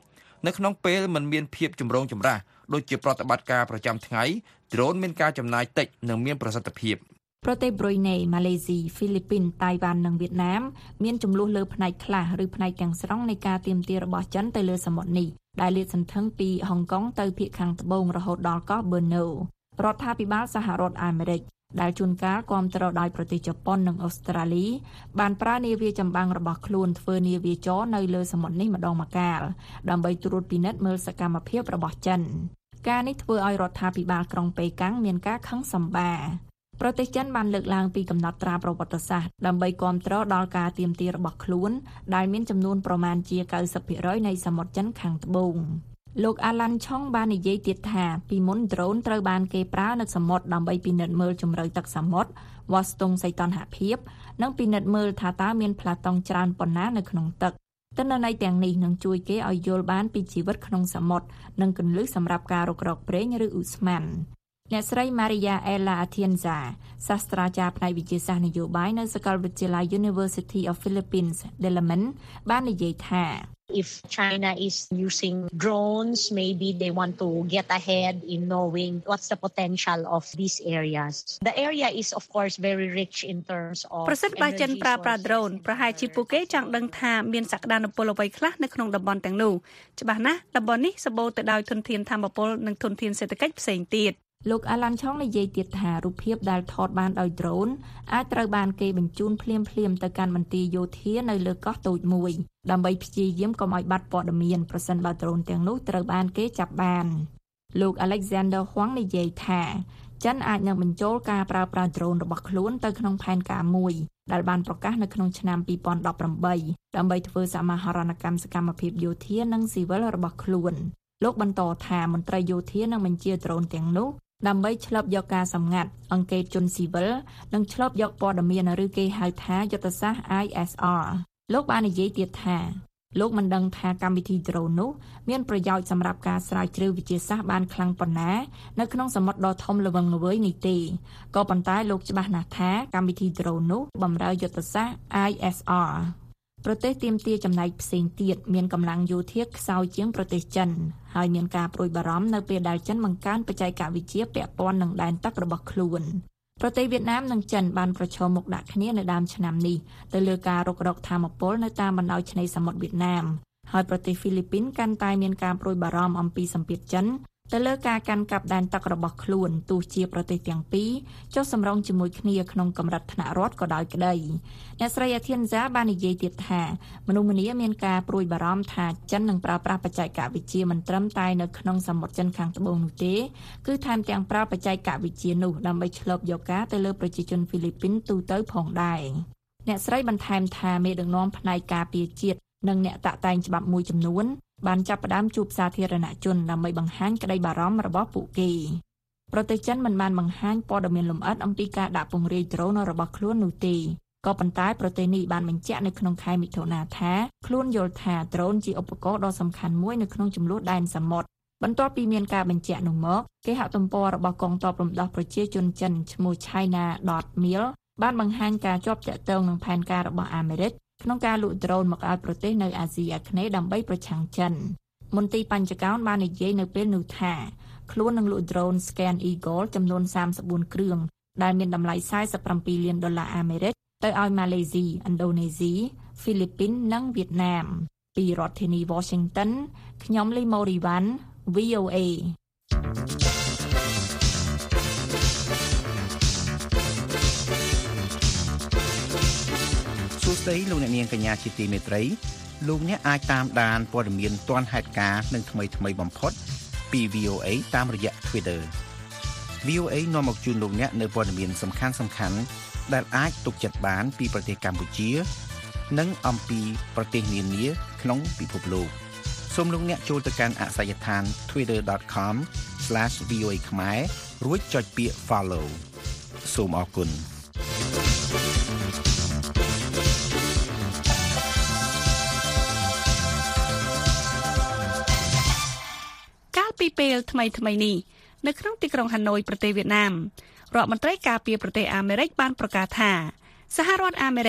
នៅក្នុងពេលមិនមានភាពចម្រូងចម្រាសដូចជាប្រតិបត្តិការប្រចាំថ្ងៃ drone មានការចំណាយតិចនិងមានប្រសិទ្ធភាពប្រទេសប្រ៊ុយណេ ម៉ាឡេស៊ី ហ្វីលីពីន តៃវ៉ាន់និងវៀតណាមមានចំនួនលើផ្នែកខ្លះឬផ្នែកទាំងស្រុងនៃការទាមទាររបស់ចិនទៅលើសមុទ្រនេះដែលលាតសន្ធឹងពីហុងកុងទៅភាគខាងត្បូងរហូតដល់កោះប៊ឺណូរដ្ឋាភិបាលសហរដ្ឋអាមេរិកដែលជួនកាលគាំទ្រដោយប្រទេសជប៉ុននិងអូស្ត្រាលីបានប្រើនាវាចម្បាំងរបស់ខ្លួនធ្វើនាវាចរនៅលើសមុទ្រនេះម្ដងម្កាលដើម្បីត្រួតពិនិត្យមើលសកម្មភាពរបស់ចិនការនេះធ្វើឲ្យរដ្ឋាភិបាលក្រុងប៉េកាំងមានការខឹងសម្បារប្រទេសចិនបានលើកឡើងពីកំណត់ត្រាប្រវត្តិសាស្ត្រដើម្បីគាំទ្រដល់ការទាមទាររបស់ខ្លួនដែលមានចំនួនប្រមាណជា 九十ភាគរយ នៃសមុទ្រចិនខាងត្បូងលោក Alan Chong បាននិយាយទៀតថាពីមុន drone ត្រូវបានគេប្រើនៅសមុទ្រដើម្បីពិនិត្យមើលជម្រៅទឹកសមុទ្រវាស់ស្ទង់សីតុណ្ហភាពនិងពិនិត្យមើលថាតើមានផ្លាតុងច្រើនប៉ុណ្ណានៅក្នុងទឹកទិន្នន័យទាំងនេះនឹងជួយគេឲ្យយល់បានពីជីវិតក្នុងសមុទ្រនិងគន្លឹះសម្រាប់ការរុករកប្រេងឬឧស្ម័នអ្នកស្រី Maria Ella Atienza សាស្ត្រាចារ្យផ្នែកវិទ្យាសាស្ត្រនយោបាយនៅសាកលវិទ្យាល័យ University of Philippines Diliman បាននិយាយថា If China is using drones, maybe they want to get ahead in knowing what's the potential of these areas. The area is of course very rich in terms of ប្រសិទ្ធបើចិនប្រើប្រាស់ drone ប្រហែលជាពួកគេចង់ដឹងថាមានសក្តានុពលអ្វីខ្លះនៅក្នុងតំបន់ទាំងនោះច្បាស់ណាស់តំបន់នេះសម្បូរទៅដោយធនធានថាមពលនិងធនធានសេដ្ឋកិច្ចផ្សេងទៀតលោក Alan Chong និយាយទៀតថារូបភាពដែលថតបានដោយ drone អាចត្រូវបានគេបញ្ជូនភ្លាមៗទៅកាន់មន្ទីរយោធានៅលើកោះតូចមួយដើម្បីព្យាយាមកុំឲ្យបាត់ព័ត៌មានប្រសិនបើ drone ទាំងនោះត្រូវបានគេចាប់បានលោក Alexander Huang និយាយថាចិនអាចនឹងបញ្ចូលការប្រើប្រាស់ drone របស់ខ្លួនទៅក្នុងផែនការមួយដែលបានប្រកាសនៅក្នុងឆ្នាំ ពីរពាន់ដប់ប្រាំបី ដើម្បីធ្វើសមាហរណកម្មសកម្មភាពយោធានិងស៊ីវិលរបស់ខ្លួនលោកបន្តថាមន្ត្រីយោធានឹងបញ្ជា drone ទាំងនោះដើម្បីឆ្លប់យកការសម្ងាត់អង្កេតជនស៊ីវិលនិងឆ្លប់យកព័ត៌មានឬគេហៅថាយុទ្ធសាស្ត្រ I S R លោកបាននិយាយទៀតថាលោកមិនដឹងថាកម្មវិធី drone នោះមានប្រយោជន៍សម្រាប់ការស្រាវជ្រាវវិទ្យាសាស្ត្របានខ្លាំងប៉ុណ្ណានៅក្នុងសមុទ្រដ៏ធំល្វឹងល្វើយនេះទេក៏ប៉ុន្តែលោកច្បាស់ណាស់ថាកម្មវិធី drone នោះបម្រើយុទ្ធសាស្ត្រ I S R ប្រទេសទាមទារចំណែកផ្សេងទៀតមានកម្លាំងយោធាខ្សោយជាងប្រទេសចិនហើយមានការព្រួយបារម្ភនៅពេលដែលចិនបង្កើនបច្ចេកវិទ្យាពាក់ព័ន្ធនឹងដែនទឹករបស់ខ្លួនប្រទេសវៀតណាមនិងចិនបានប្រឈមមុខដាក់គ្នានៅដើមឆ្នាំនេះទៅលើការរុករកថាមពលនៅតាមបណ្ដោយឆ្នេរសមុទ្រវៀតណាមហើយប្រទេសហ្វីលីពីនកាន់តែមានការព្រួយបារម្ភអំពីសម្ពាធចិនទៅលើការកាន់កាប់ដែនទឹករបស់ខ្លួនទោះជាប្រទេសទាំងពីរចុះសម្រុងជាមួយគ្នាក្នុងកម្រិតថ្នាក់រដ្ឋក៏ដោយក្តីអ្នកស្រីអាធៀនហ្សាបាននិយាយទៀតថាមនុស្សម្នាមានការព្រួយបារម្ភថាចិននឹងប្រើប្រាស់បច្ចេកវិទ្យាមិនត្រឹមតែនៅក្នុងសមុទ្រចិនខាងត្បូងនោះទេគឺថែមទាំងប្រើបច្ចេកវិទ្យានោះដើម្បីឆ្លប់យកការទៅលើប្រជាជនហ្វីលីពីនទូទៅផងដែរអ្នកស្រីបន្ថែមថាមេដឹកនាំផ្នែកការពារជាតិនិងអ្នកតាក់តែងច្បាប់មួយចំនួនបានចាប់ផ្ដើមជួបសាធារណជនដើម្បីបង្ហាញក្តីបារម្ភរបស់ពួកគេប្រទេសចិនមិនបានបង្ហាញព័ត៌មានលម្អិតអំពីការដាក់ពង្រាយ drone របស់ខ្លួននោះទេក៏ប៉ុន្តែប្រទេសនេះបានបញ្ជាក់នៅក្នុងខែមិថុនាថាខ្លួនយល់ថា drone ជាឧបករណ៍ដ៏សំខាន់មួយនៅក្នុងចំនួនដែនសមុទ្របន្ទាប់ពីមានការបញ្ជាក់នោះមកគេហទំព័ររបស់កងទ័ពរំដោះប្រជាជនចិនឈ្មោះ China dot mil បានបង្ហាញការជាប់ទាក់ទងនឹងផែនការរបស់អាមេរិកក្នុងការលក់ drone មកឲ្យប្រទេសនៅអាស៊ីអាគ្នេយ៍ដើម្បីប្រឆាំងចិនមន្ទីរបញ្ចកោណបាននិយាយនៅពេលនោះថាខ្លួននឹងលក់ drone Scan Eagle ចំនួនសាមសិបបួនគ្រឿងដែលមានតម្លៃសែសិបប្រាំពីរលានដុល្លារអាមេរិកទៅឲ្យម៉ាឡេស៊ី ឥណ្ឌូនេស៊ី ហ្វីលីពីននិងវៀតណាមពីរដ្ឋធានី Washington ខ្ញុំលីម៉ូរីវ៉ាន់ V O A សួស្តីលោកអ្នកនាងកញ្ញាជាទីមេត្រីលោកអ្នកអាចតាមដានព័ត៌មានទាន់ហេតុការណ៍និងថ្មីថ្មីបំផុតពី V O A តាមរយៈ Twitter V O A នាំមកជូនលោកអ្នកនៅព័ត៌មានសំខាន់សំខាន់ដែលអាចទុកចិត្តបានពីប្រទេសកម្ពុជានិងអំពីប្រទេសនានាក្នុងពិភពលោកសូមលោកអ្នកចូលទៅកាន់អាសយដ្ឋាន twitter dot com slash v o a ខ្មែររួចចុចពាក្យ follow សូមអរគុណពីពេលថ្មីថ្មីនេះនៅក្នុងទីក្រុងហាណូយប្រទេសវៀតណាមរដ្ឋមន្ត្រីការពារប្រទេសអាមេរិកបានប្រកាសថាសហរដ្ឋអាមេរិក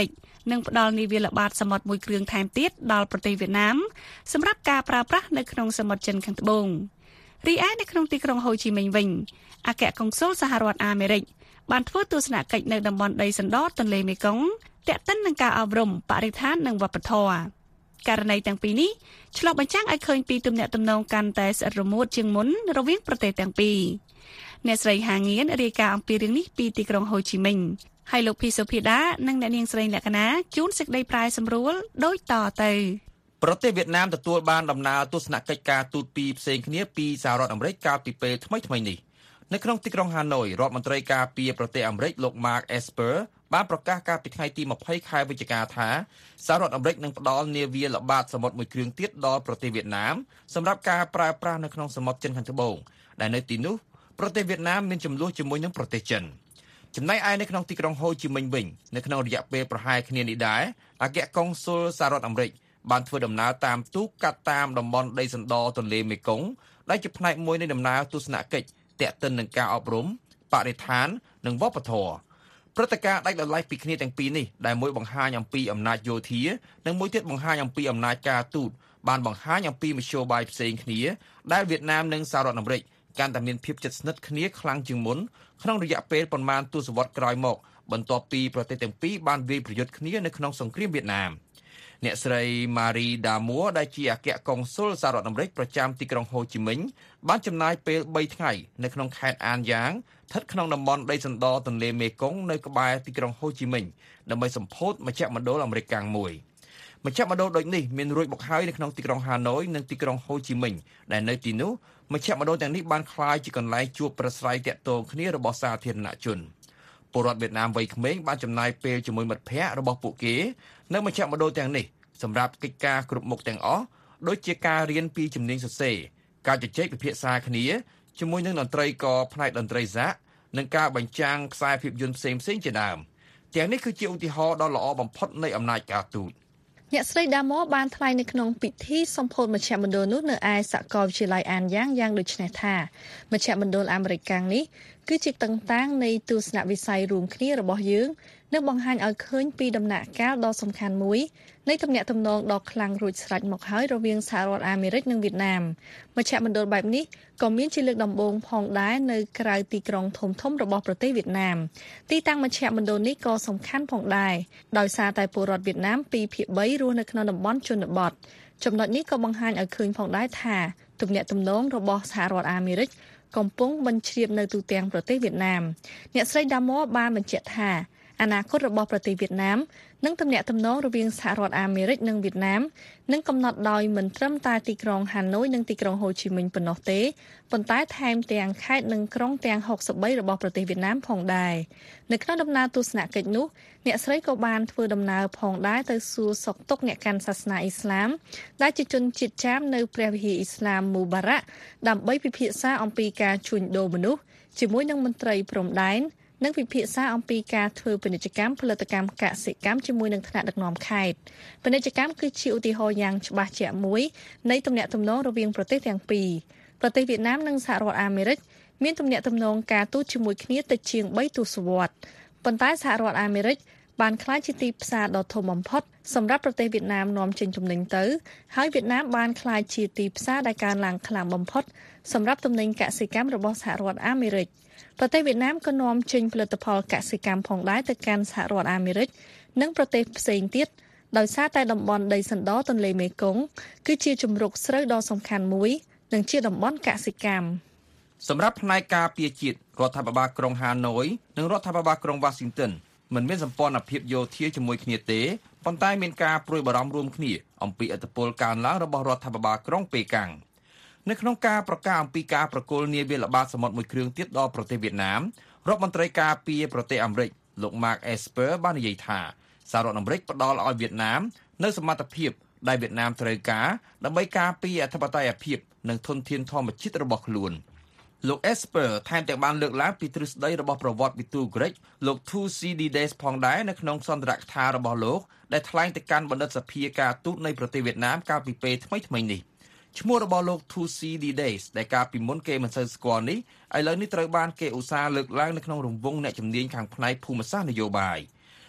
និងផ្ដល់នាវាល្បាតសមុទ្រមួយគ្រឿងថែមទៀតដល់ប្រទេសវៀតណាមសម្រាប់ការប្រើប្រាស់នៅក្នុងសមុទ្រចិនខាងត្បូងរីឯនៅក្នុងទីក្រុងហូជីមិញវិញអគ្គកុងស៊ុលសហរដ្ឋអាមេរិកបានធ្វើទស្សនកិច្ចនៅតំបន់ដីសណ្ដទន្លេមេគង្គទាក់ទិននឹងការអប់រំបរិស្ថាននិងវប្បធម៌ករណីទាំងពីរនេះឆ្លុះបញ្ចាំងឲ្យឃើញពីទំនាក់ទំនងកាន់តែស្អិតរមួតជាងមុនរវាងប្រទេសទាំងពីរអ្នកស្រីហាងៀនរាយការណ៍អំពីរឿងនេះពីទីក្រុងហូជីមិញហើយលោកភីសូភីដានិងអ្នកនាងស្រីលក្ខណាជួនសេចក្តីប្រាយសម្រួលដូចតទៅប្រទេសវៀតណាមទទួលបានដំណើរទស្សនកិច្ចការទូតពីរផ្សេងគ្នាពីសហរដ្ឋអាមេរិកកាលពីពេលថ្មីៗនេះនៅក្នុងទីក្រុងហាណូយរដ្ឋមន្ត្រីការពារប្រទេសអាមេរិកលោក Mark Esper បានប្រកាសកាលពីថ្ងៃទីម្ភៃខែវិច្ឆិកាថាសហរដ្ឋអាមេរិកនឹងផ្ដល់នាវាល្បាតសមុទ្រមួយគ្រឿងទៀតដល់ប្រទេសវៀតណាមសម្រាប់ការប្រើប្រាស់នៅក្នុងសមុទ្រចិនខាងត្បូងដែលនៅទីនោះប្រទេសវៀតណាមមានចំនួនជាមួយនឹងប្រទេសចិនចំណែកឯនៅក្នុងទីក្រុងហូជីមិញវិញនៅក្នុងរយៈពេលប្រហែលគ្នានេះដែរអគ្គកុងស៊ុលសហរដ្ឋអាមេរិកបានធ្វើដំណើរតាមទូកកាត់តាមតំបន់ដីសណ្ដទន្លេមេគង្គដែលជាផ្នែកមួយនៃដំណើរទស្សនកិច្ចទាក់ទិននឹងការអប់រំបរិស្ថាននិងវប្បធម៌ព្រឹត្តិការណ៍ដាច់ដោយឡែកពីគ្នាទាំងពីរនេះដែលមួយបង្ហាញអំពីអំណាចយោធានិងមួយទៀតបង្ហាញអំពីអំណាចការទូតបានបង្ហាញអំពីមធ្យោបាយផ្សេងគ្នាដែលវៀតណាមនិងសហរដ្ឋអាមេរិកកាន់តែមានភាពជិតស្និទ្ធគ្នាខ្លាំងជាងមុនក្នុងរយៈពេលប្រមាណទសវត្សរ៍ក្រោយមកបន្ទាប់ពីប្រទេសទាំងពីរបានវាយប្រយុទ្ធគ្នានៅក្នុងសង្គ្រាមវៀតណាមអ្នកស្រី Marie Damour ដែលជាអគ្គកុងស៊ុលសហរដ្ឋអាមេរិកប្រចាំទីក្រុងហូជីមិញបានចំណាយពេលបីថ្ងៃនៅក្នុងខេត្តអានយ៉ាងស្ថិតក្នុងតំបន់ដីសណ្ដទន្លេមេគង្គនៅក្បែរទីក្រុងហូជីមិញដើម្បីសម្ពោធមជ្ឈមណ្ឌលអាមេរិកកាំងមួយមជ្ឈមណ្ឌលដូចនេះមានរួចមកហើយនៅក្នុងទីក្រុងហាណូយនិងទីក្រុងហូជីមិញដែលនៅទីនោះមជ្ឈមណ្ឌលទាំងនេះបានក្លាយជាកន្លែងជួបប្រស្រ័យទាក់ទងគ្នារបស់សាធារណជនពលរដ្ឋវៀតណាមវ័យក្មេងបានចំណាយពេលជាមួយមិត្តភ័ក្តិរបស់ពួកគេនៅមជ្ឈមណ្ឌលទាំងនេះសម្រាប់កិច្ចការគ្រប់មុខទាំងអស់ដូចជាការរៀនពីជំនាញសរសេរការជជែកពិភាក្សាគ្នាជាមួយនឹងតន្ត្រីករផ្នែកតន្ត្រីសាកនិងការបញ្ចាំងខ្សែភាពយន្តផ្សេងៗជាដើមទាំងនេះគឺជាឧទាហរណ៍ដ៏ល្អបំផុតនៃអំណាចការទូតអ្នកស្រីដាម៉ូបានថ្លែងនៅក្នុងពិធីសម្ពោធមជ្ឈមណ្ឌលនោះនៅឯសាកលវិទ្យាល័យអានយ៉ាងយ៉ាងដូចនេះថាមជ្ឈមណ្ឌលអាមេរិកកាំងនេះគឺជាតឹងតាំងនៃទស្សនវិស័យរួមគ្នារបស់យើងនិងបង្ហាញឲ្យឃើញពីដំណាក់កាលដ៏សំខាន់មួយនៃទំនាក់ទំនងដ៏ខ្លាំងរួចស្រេចមកហើយរវាងសហរដ្ឋអាមេរិកនិងវៀតណាមមជ្ឈមណ្ឌលបែបនេះក៏មានជាលើកដំបូងផងដែរនៅក្រៅទីក្រុងធំៗរបស់ប្រទេសវៀតណាមទីតាំងមជ្ឈមណ្ឌលនេះក៏សំខាន់ផងដែរដោយសារតែពលរដ្ឋវៀតណាមពីភាគបីរស់នៅក្នុងតំបន់ជនបទចំណុចនេះក៏បង្ហាញឲ្យឃើញផងដែរថាទំនាក់ទំនងរបស់សហរដ្ឋអាមេរិកកំពុងបញ្ជ្រាបនៅទូទាំងប្រទេសវៀតណាមអ្នកស្រីដាម៉ូបានបញ្ជាក់ថាអនាគតរបស់ប្រទេសវៀតណាមនិងទំនាក់ទំនងរវាងសហរដ្ឋអាមេរិកនិងវៀតណាមនឹងកំណត់ដោយមិនត្រឹមតែទីក្រុងហាណូយនិងទីក្រុងហូជីមិញប៉ុណ្ណោះទេប៉ុន្តែថែមទាំងខេត្តនិងក្រុងទាំងហុកសិបបីរបស់ប្រទេសវៀតណាមផងដែរនៅក្នុងដំណើរទស្សនកិច្ចនោះអ្នកស្រីក៏បានធ្វើដំណើរផងដែរទៅសួរសុខទុក្ខអ្នកកាន់សាសនាអ៊ីស្លាមដែលជាជនជាតិចាមនៅព្រះវិហារអ៊ីស្លាមមូបារ៉ាក់ដើម្បីពិភាក្សាអំពីការជួញដូរមនុស្សជាមួយនឹងមន្ត្រីព្រំដែននិងពិភាក្សាអំពីការធ្វើពាណិជ្ជកម្មផលិតកម្មកសិកម្មជាមួយនឹងថ្នាក់ដឹកនាំខេត្តពាណិជ្ជកម្មគឺជាឧទាហរណ៍យ៉ាងច្បាស់ជាក់មួយនៃទំនាក់ទំនងរវាងប្រទេសទាំងពីរប្រទេសវៀតណាមនិងសហរដ្ឋអាមេរិកមានទំនាក់ទំនងការទូតជាមួយគ្នាតិចជាងបីទសវត្សរ៍ប៉ុន្តែសហរដ្ឋអាមេរិកបានក្លាយជាទីផ្សារដ៏ធំបំផុតសម្រាប់ប្រទេសវៀតណាមនាំចេញទំនិញទៅហើយវៀតណាមបានក្លាយជាទីផ្សារដែលកើនឡើងខ្លាំងបំផុតសម្រាប់ទំនិញកសិកម្មរបស់សហរដ្ឋអាមេរិកប្រទេសវៀតណាមក៏នាំចេញផលិតផលកសិកម្មផងដែរទៅកាន់សហរដ្ឋអាមេរិកនិងប្រទេសផ្សេងទៀតដោយសារតែតំបន់ដីសណ្ដទន្លេមេគង្គគឺជាជម្រកស្រូវដ៏សំខាន់មួយនិងជាតំបន់កសិកម្មសម្រាប់ផ្នែកការពារជាតិរដ្ឋាភិបាលក្រុងហាណូយនិងរដ្ឋាភិបាលក្រុងវ៉ាស៊ីនតោនមិនមានសម្ព័ន្ធភាពយោធាជាមួយគ្នាទេប៉ុន្តែមានការព្រួយបារម្ភរួមគ្នាអំពីឥទ្ធិពលកើនឡើងរបស់រដ្ឋាភិបាលក្រុងប៉េកាំងនៅក្នុងការប្រកាសអំពីការប្រគល់នាវាល្បាតសមុទ្រមួយគ្រឿងទៀតដល់ប្រទេសវៀតណាមរដ្ឋមន្ត្រីការពារប្រទេសអាមេរិកលោក Mark Esper បាននិយាយថាសហរដ្ឋអាមេរិកផ្ដល់ឲ្យវៀតណាមនូវសមត្ថភាពដែលវៀតណាមត្រូវការដើម្បីការពារអធិបតេយ្យភាពនិងធនធានធម្មជាតិរបស់ខ្លួនលោក Esper ថែមទាំងបានលើកឡើងពីទ្រឹស្ដីរបស់ប្រវត្តិវិទូក្រិចលោក Thucydides ផងដែរនៅក្នុងសន្ទរកថារបស់លោកដែលថ្លែងទៅកាន់បណ្ឌិតសភាការទូតនៃប្រទេសវៀតណាមកាលពីពេលថ្មីៗនេះឈ្មោះរបស់លោក Thucydides ដែលកាលពីមុនគេមិនសូវស្គាល់នេះឥឡូវនេះត្រូវបានគេឧស្សាហ៍លើកឡើងនៅក្នុងរង្វង់អ្នកជំនាញខាងផ្នែកភូមិសាស្ត្រនយោបាយ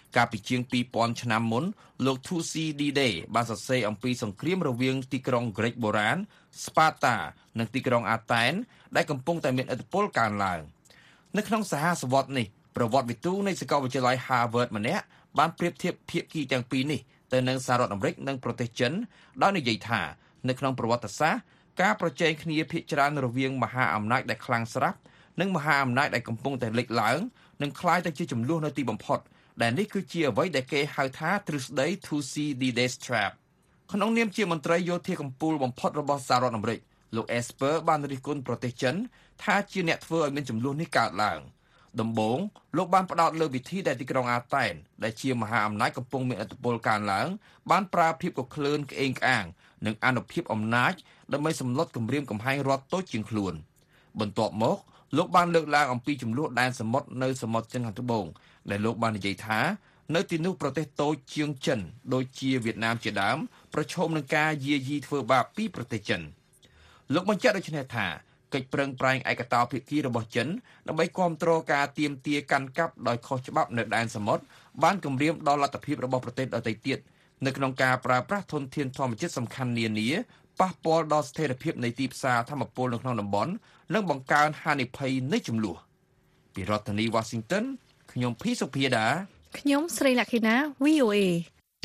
កាលពីជាងពីរពាន់ឆ្នាំមុនលោក Thucydides បានសរសេរអំពីសង្គ្រាមរវាងទីក្រុងក្រិកបុរាណ Sparta និងទីក្រុង Athens ដែលកំពុងតែមានឥទ្ធិពលកើនឡើងនៅក្នុងសហសវត្សរ៍នេះប្រវត្តិវិទូនៃសាកលវិទ្យាល័យ Harvard ម្នាក់បានប្រៀបធៀបភាគីទាំងពីរនេះទៅនឹងសហរដ្ឋអាមេរិកនិងប្រទេសចិនដោយនិយាយថានៅក្នុងប្រវត្តិសាស្ត្រការប្រជែងគ្នាភាគច្រើនរវាងមហាអំណាចដែលខ្លាំងស្រាប់និងមហាអំណាចដែលកំពុងតែលេចឡើងនឹងក្លាយទៅជាចំនួននៅទីបំផុតដែលនេះគឺជាអ្វីដែលគេហៅថាទ្រឹស្ដី Thucydides Trap ក្នុងនាមជាមន្ត្រីយោធាកំពូលបំផុតរបស់សហរដ្ឋអាមេរិកលោក Esper បានរិះគន់ប្រទេសចិនថាជាអ្នកធ្វើឲ្យមានចំនួននេះកើតឡើងដំបូងលោកបានផ្ដោតលើវិធីដែលទីក្រុងអាតែនដែលជាមហាអំណាចកំពុងមានឥទ្ធិពលកើនឡើងបានប្រើភាពកក្លឿនក្អេងក្អាងនិងអានុភាពអំណាចដើម្បីសម្លុតគម្រាមកំហែងរដ្ឋតូចជាងខ្លួនបន្ទាប់មកលោកបានលើកឡើងអំពីចំនួនដែនសមុទ្រនៅសមុទ្រចិនខាងត្បូងដែលលោកបាននិយាយថានៅទីនោះប្រទេសតូចជាងចិនដូចជាវៀតណាមជាដើមប្រឈមនឹងការយាយីធ្វើបាបពីប្រទេសចិនលោកបញ្ជាក់ដូចនេះថាកិច្ចប្រឹងប្រែងឯកតោភាគីរបស់ចិនដើម្បីគ្រប់គ្រងការទាមទារកាន់កាប់ដោយខុសច្បាប់នៅដែនសមុទ្របានគំរាមដល់លទ្ធភាពរបស់ប្រទេសដទៃទៀតនៅក្នុងការប្រើប្រាស់ធនធានធម្មជាតិសំខាន់នានាប៉ះពាល់ដល់ស្ថិរភាពនៃទីផ្សារធម្មពលនៅក្នុងតំបន់និងបង្កើនហានិភ័យនៃជម្លោះពីរដ្ឋធានី Washington ខ្ញុំភីសុភាដាខ្ញុំស្រីលក្ខិណា វី អូ អេ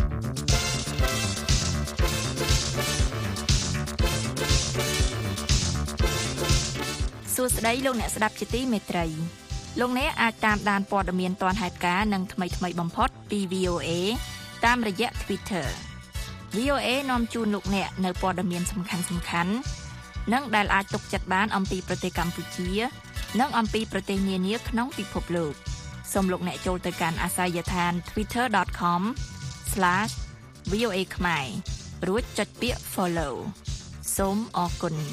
សួស្តីលោកអ្នកស្ដាប់ជាទីមេត្រីលោកអ្នកអាចតាមដានព័ត៌មានទាន់ហេតុការណ៍និងថ្មីៗបំផុតពី វី អូ អេ តាមរយៈ Twitter វី អូ អេ នាំជូនលោកអ្នកនៅព័ត៌មានសំខាន់ៗនិងដែលអាចទុកចិត្តបានអំពីប្រទេសកម្ពុជានិងអំពីប្រទេសនានាក្នុងពិភពលោកសូមលោកអ្នកចូលទៅកាន់អាសយដ្ឋាន twitter dot com slash v o a khmer រួចចុចពាក្យ follow សូមអរគុណ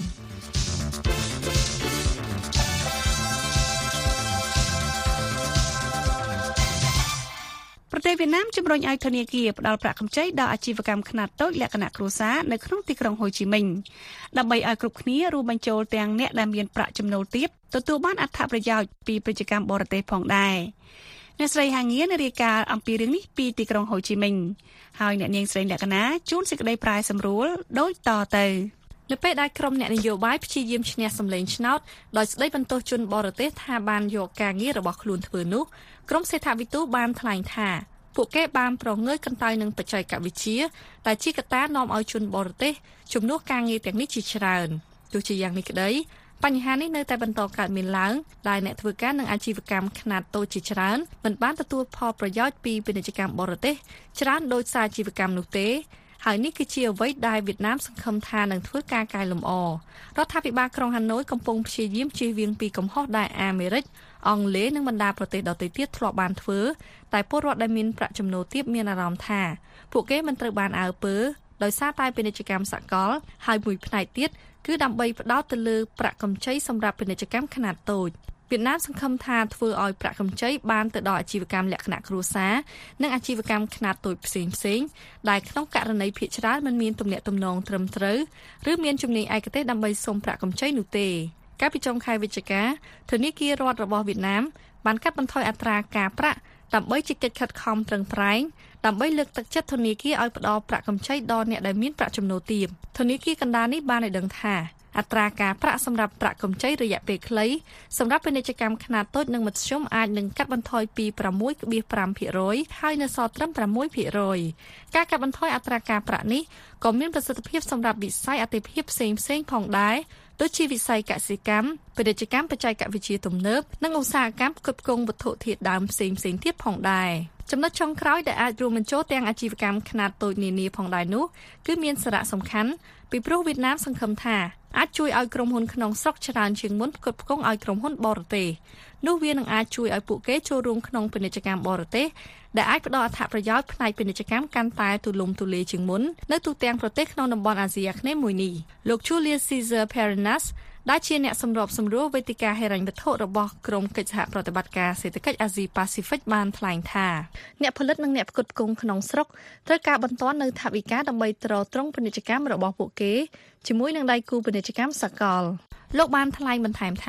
ប្រទេសវៀតណាមជំរុញឲ្យធនាគារផ្តល់ប្រាក់កម្ចីដល់អាជីវកម្មខ្នាតតូចលក្ខណៈគ្រួសារនៅក្នុងទីក្រុងហូជីមិញដើម្បីឲ្យគ្រប់គ្នារួមបញ្ចូលទាំងអ្នកដែលមានប្រាក់ចំណូលទាបទទួលបានអត្ថប្រយោជន៍ពីពាណិជ្ជកម្មបរទេសផងដែរអ្នកស្រីហាងៀនរាយការណ៍អំពីរឿងនេះពីទីក្រុងហូជីមិញហើយអ្នកនាងស្រីលក្ខណាជួនសេចក្តីប្រាយសម្រួលដូចតទៅនៅពេលដែលក្រុមអ្នកនយោបាយព្យាយាមឈ្នះសម្លេងឆ្នោតដោយស្ដីបន្ទោសជនបរទេសថាបានយកការងាររបស់ខ្លួនធ្វើនោះក្រុមសេដ្ឋវិទូបានថ្លែងថាពួកគេបានប្រងើយកន្តើយនឹងបច្ចេកវិទ្យាដែលជាកត្តានាំឲ្យជនបរទេសជំនួសការងារទាំងនេះជាច្រើនទោះជាយ៉ាងនេះក្តីបញ្ហានេះនៅតែបន្តកើតមានឡើងដែលអ្នកធ្វើការនឹងអាជីវកម្មខ្នាតតូចជាច្រើនមិនបានទទួលផលប្រយោជន៍ពីពាណិជ្ជកម្មបរទេសច្រើនដោយសារអាជីវកម្មនោះទេហើយនេះគឺជាអ្វីដែលវៀតណាមសង្ឃឹមថានឹងធ្វើការកែលម្អរដ្ឋាភិបាលក្រុងហាណូយកំពុងព្យាយាមជៀសវាងពីកំហុសដែលអាមេរិកអង់គ្លេសនិងបណ្ដាប្រទេសដទៃទៀតធ្លាប់បានធ្វើតែពលរដ្ឋដែលមានប្រាក់ចំណូលទាបមានអារម្មណ៍ថាពួកគេមិនត្រូវបានអើពើដោយសារតែពាណិជ្ជកម្មសកលហើយមួយផ្នែកទៀតគឺដើម្បីផ្ដោតទៅលើប្រាក់កម្ចីសម្រាប់ពាណិជ្ជកម្មខ្នាតតូចវៀតណាមសង្ឃឹមថាធ្វើឲ្យប្រាក់កម្ចីបានទៅដល់អាជីវកម្មលក្ខណៈគ្រួសារនិងអាជីវកម្មខ្នាតតូចផ្សេងផ្សេងដែលក្នុងករណីភាគច្រើនមិនមានទំនាក់ទំនងត្រឹមត្រូវឬមានជំនាញឯកទេសដើម្បីសុំប្រាក់កម្ចីនោះទេកាលពីចុងខែវិច្ឆិកាធនាគាររដ្ឋរបស់វៀតណាមបានកាត់បន្ថយអត្រាការប្រាក់ដើម្បីជាកិច្ចខិតខំប្រឹងប្រែងដើម្បីលើកទឹកចិត្តធនាគារឲ្យផ្ដល់ប្រាក់កម្ចីដល់អ្នកដែលមានប្រាក់ចំណូលទាបធនាគារកណ្ដាលនេះបានឲ្យដឹងថាអត្រាការប្រាក់សម្រាប់ប្រាក់កម្ចីរយៈពេលខ្លីសម្រាប់ពាណិជ្ជកម្មខ្នាតតូចនិងមធ្យមអាចនឹងកាត់បន្ថយពី ប្រាំមួយភាគ៥ ភាគរយ ហើយនៅសល់ត្រឹម ប្រាំមួយភាគរយ ការកាត់បន្ថយអត្រាការប្រាក់នេះក៏មានប្រសិទ្ធភាពសម្រាប់វិស័យអាទិភាពផ្សេងៗផងដែរដូចជាវិស័យកសិកម្មពាណិជ្ជកម្មបច្ចេកវិទ្យាទំនើបនិងឧស្សាហកម្មផ្គត់ផ្គង់វត្ថុធាតុដើមផ្សេងៗទៀតផងដែរចំណុចចុងក្រោយដែលអាចរួមបញ្ចូលទាំងអាជីវកម្មខ្នាតតូចនានាផងដែរនោះគឺមានសារៈសំខាន់ពីព្រោះវៀតណាមសង្ឃឹមថាអាចជួយឲ្យក្រុមហ៊ុនក្នុងស្រុកច្រើនជាងមុនផ្គត់ផ្គង់ឲ្យក្រុមហ៊ុនបរទេសនោះវានឹងអាចជួយឲ្យពួកគេចូលរួមក្នុងពាណិជ្ជកម្មបរទេសដែលអាចផ្ដល់អត្ថប្រយោជន៍ផ្នែកពាណិជ្ជកម្មកាន់តែទូលំទូលាយជាងមុននៅទូទាំងប្រទេសក្នុងតំបន់អាស៊ីអាគ្នេយ៍មួយនេះលោក Julius Caesar Perinas ដែលជាអ្នកសម្របសម្រួលវេទិកាហិរញ្ញវត្ថុរបស់ក្រុមកិច្ចសហប្រតិបត្តិការសេដ្ឋកិច្ចអាស៊ីប៉ាស៊ីហ្វិកបានថ្លែងថាអ្នកផលិតនិងអ្នកផ្គត់ផ្គង់ក្នុងស្រុកត្រូវការបន្តនៅថវិកាដើម្បីទ្រទ្រង់ពាណិជ្ជកម្មរបស់ពួកគេជាមួយនឹងដៃគូពាណិជ្ជកម្មសកលលោកបានថ្លែងបន្ថែមថា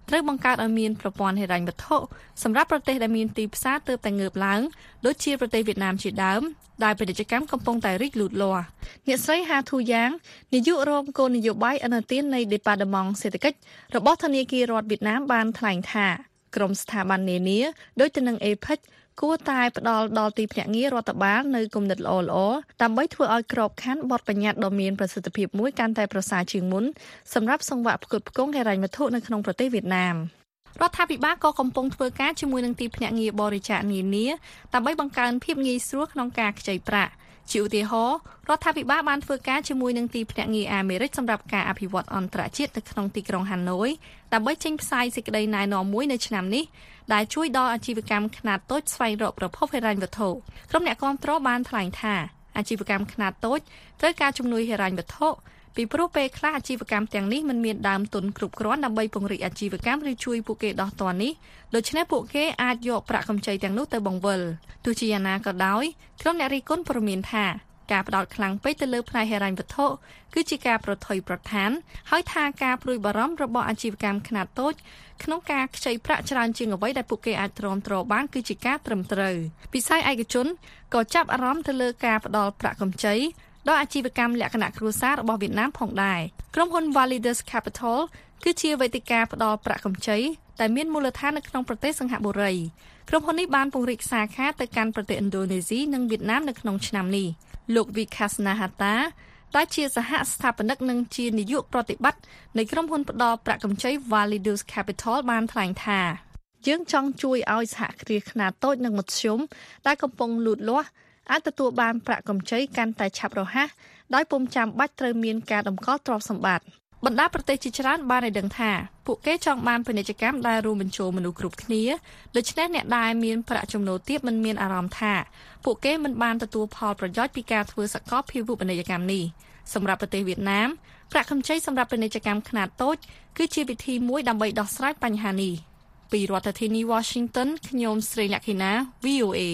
ត្រូវបង្កើតឲ្យមានប្រព័ន្ធហិរញ្ញវត្ថុសម្រាប់ប្រទេសដែលមានទីផ្សារទើបតែងើបឡើងដូចជាប្រទេសវៀតណាមជាដើមដែលពាណិជ្ជកម្មកំពុងតែរីកលូតលាស់អ្នកស្រីហាធូយ៉ាងនាយករងគោលនយោបាយអនុទាននៃ Department សេដ្ឋកិច្ចរបស់ធនាគាររដ្ឋវៀតណាមបានថ្លែងថាក្រុមស្ថាប័ននានាដូចទៅនឹង a pec គួរតែផ្ដល់ដល់ទីភ្នាក់ងាររដ្ឋបាលនៅគំនិតល្អៗដើម្បីធ្វើឲ្យក្របខ័ណ្ឌបទបញ្ញត្តិដ៏មានប្រសិទ្ធភាពមួយកាន់តែប្រសើរជាងមុនសម្រាប់សង្វាក់ផ្គត់ផ្គង់ហិរញ្ញវត្ថុនៅក្នុងប្រទេសវៀតណាមរដ្ឋាភិបាលក៏កំពុងធ្វើការជាមួយនឹងទីភ្នាក់ងារបរិច្ចាគនានាដើម្បីបង្កើនភាពងាយស្រួលក្នុងការខ្ចីប្រាក់ជាឧទាហរណ៍រដ្ឋាភិបាលបានធ្វើការជាមួយនឹងទីភ្នាក់ងារអាមេរិកសម្រាប់ការអភិវឌ្ឍអន្តរជាតិនៅក្នុងទីក្រុងហាណូយដើម្បីចេញផ្សាយសេចក្តីណែនាំមួយនៅឆ្នាំនេះដែលជួយដល់អាជីវកម្មខ្នាតតូចស្វែងរកប្រភពហិរញ្ញវត្ថុក្រុមអ្នកគាំទ្របានថ្លែងថាអាជីវកម្មខ្នាតតូចត្រូវការជំនួយហិរញ្ញវត្ថុពីព្រោះពេលខ្លះអាជីវកម្មទាំងនេះមិនមានដើមទុនគ្រប់គ្រាន់ដើម្បីពង្រីកអាជីវកម្មឬជួយពួកគេដោះទាន់នេះដូច្នេះពួកគេអាចយកប្រាក់កម្ចីទាំងនោះទៅបង្វិលទោះជាយ៉ាងណាក៏ដោយក្រុមអ្នករិះគន់ព្រមានថាការផ្ដោតខ្លាំងពេកទៅលើផ្នែកហិរញ្ញវត្ថុគឺជាការប្រថុយប្រថានហើយថាការព្រួយបារម្ភរបស់អាជីវកម្មខ្នាតតូចក្នុងការខ្ចីប្រាក់ច្រើនជាងអ្វីដែលពួកគេអាចទ្រាំទ្របានគឺជាការត្រឹមត្រូវវិស័យឯកជនក៏ចាប់អារម្មណ៍ទៅលើការផ្ដល់ប្រាក់កម្ចីដល់អាជីវកម្មលក្ខណៈគ្រួសាររបស់វៀតណាមផងដែរក្រុមហ៊ុន Validus Capital គឺជាវេទិកាផ្ដល់ប្រាក់កម្ចីដែលមានមូលដ្ឋាននៅក្នុងប្រទេសសិង្ហបុរីក្រុមហ៊ុននេះបានពង្រីកសាខាទៅកាន់ប្រទេសឥណ្ឌូនេស៊ីនិងវៀតណាមនៅក្នុងឆ្នាំនេះលោក Vikasnahata ដែលជាសហស្ថាបនិកនិងជានាយកប្រតិបត្តិនៃក្រុមហ៊ុនផ្ដល់ប្រាក់កម្ចី Validus Capital បានថ្លែងថាយើងចង់ជួយឲ្យសហគ្រាសខ្នាតតូចនិងមធ្យមដែលកំពុងលូតលាស់អាចទទួលបានប្រាក់កម្ចីកាន់តែឆាប់រហ័សដោយពុំចាំបាច់ត្រូវមានការតម្កល់ទ្រព្យសម្បត្តិបណ្ដាប្រទេសជាច្រើនបានឲ្យដឹងថាពួកគេចង់បានពាណិជ្ជកម្មដែលរួមបញ្ចូលមនុស្សគ្រប់គ្នាដូច្នេះអ្នកដែលមានប្រាក់ចំណូលទាបមិនមានអារម្មណ៍ថាពួកគេមិនបានទទួលផលប្រយោជន៍ពីការធ្វើសកលភាវូបនីយកម្មនេះសម្រាប់ប្រទេសវៀតណាមប្រាក់កម្ចីសម្រាប់ពាណិជ្ជកម្មខ្នាតតូចគឺជាវិធីមួយដើម្បីដោះស្រាយបញ្ហានេះពីរដ្ឋធានី Washington ខ្ញុំស្រីលក្ខិណា V O A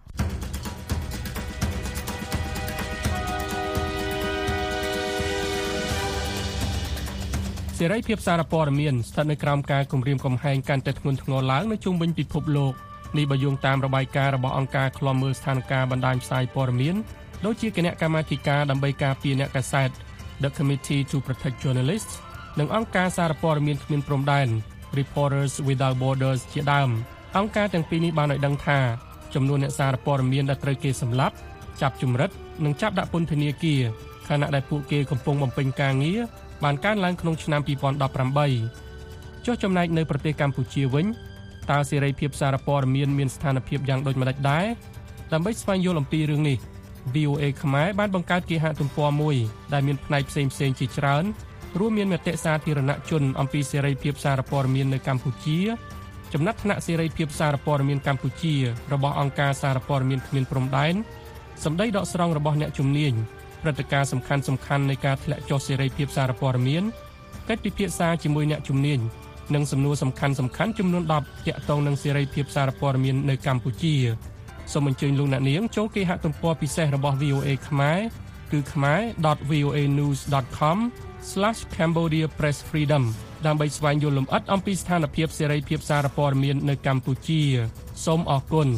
សេរីភាពសារព័ត៌មានស្ថិតនៅក្រោមការគំរាមកំហែងកាន់តែធ្ងន់ធ្ងរឡើងនៅជុំវិញពិភពលោកនេះបើយោងតាមរបាយការណ៍របស់អង្គការឃ្លាំមើលស្ថានភាពបណ្ដាញផ្សាយព័ត៌មានដូចជាគណៈកម្មាធិការដើម្បីការពារអ្នកកាសែត The Committee to Protect Journalists និងអង្គការសារព័ត៌មានគ្មានព្រំដែន Reporters Without Borders ជាដើមអង្គការទាំងពីរនេះបានឲ្យដឹងថាចំនួនអ្នកសារព័ត៌មានដែលត្រូវគេសម្លាប់ចាប់ជំរិតនិងចាប់ដាក់ពន្ធនាគារខណៈដែលពួកគេកំពុងបំពេញការងារបានកើនឡើងក្នុងឆ្នាំពីរពាន់ដប់ប្រាំបីចុះចំណែកនៅប្រទេសកម្ពុជាវិញតើសេរីភាពសារព័ត៌មានមានស្ថានភាពយ៉ាងដូចម្តេចដែរដើម្បីស្វែងយល់អំពីរឿងនេះ V O A ខ្មែរបានបង្កើតគេហទំព័រមួយដែលមានផ្នែកផ្សេងៗជាច្រើនរួមមានមតិសាធារណជនអំពីសេរីភាពសារព័ត៌មាននៅកម្ពុជាចំណាត់ថ្នាក់សេរីភាពសារព័ត៌មានកម្ពុជារបស់អង្គការសារព័ត៌មានគ្មានព្រំដែនសម្ដីដកស្រង់របស់អ្នកជំនាញព្រឹត្តិការណ៍សំខាន់សំខាន់នៃការធ្លាក់ចុះសេរីភាពសារព័ត៌មានកិច្ចពិភាក្សាជាមួយអ្នកជំនាញនិងសំណួរសំខាន់សំខាន់ចំនួនដប់ទាក់ទងនឹងសេរីភាពសារព័ត៌មាននៅកម្ពុជាសូមអញ្ជើញលោកអ្នកនាងចូលគេហទំព័រពិសេសរបស់ V O A ខ្មែរគឺ khmer dot v o a news dot com slash cambodia press freedom ដើម្បីស្វែងយល់លម្អិតអំពីស្ថានភាពសេរីភាពសារព័ត៌មាននៅកម្ពុជាសូមអរគុណ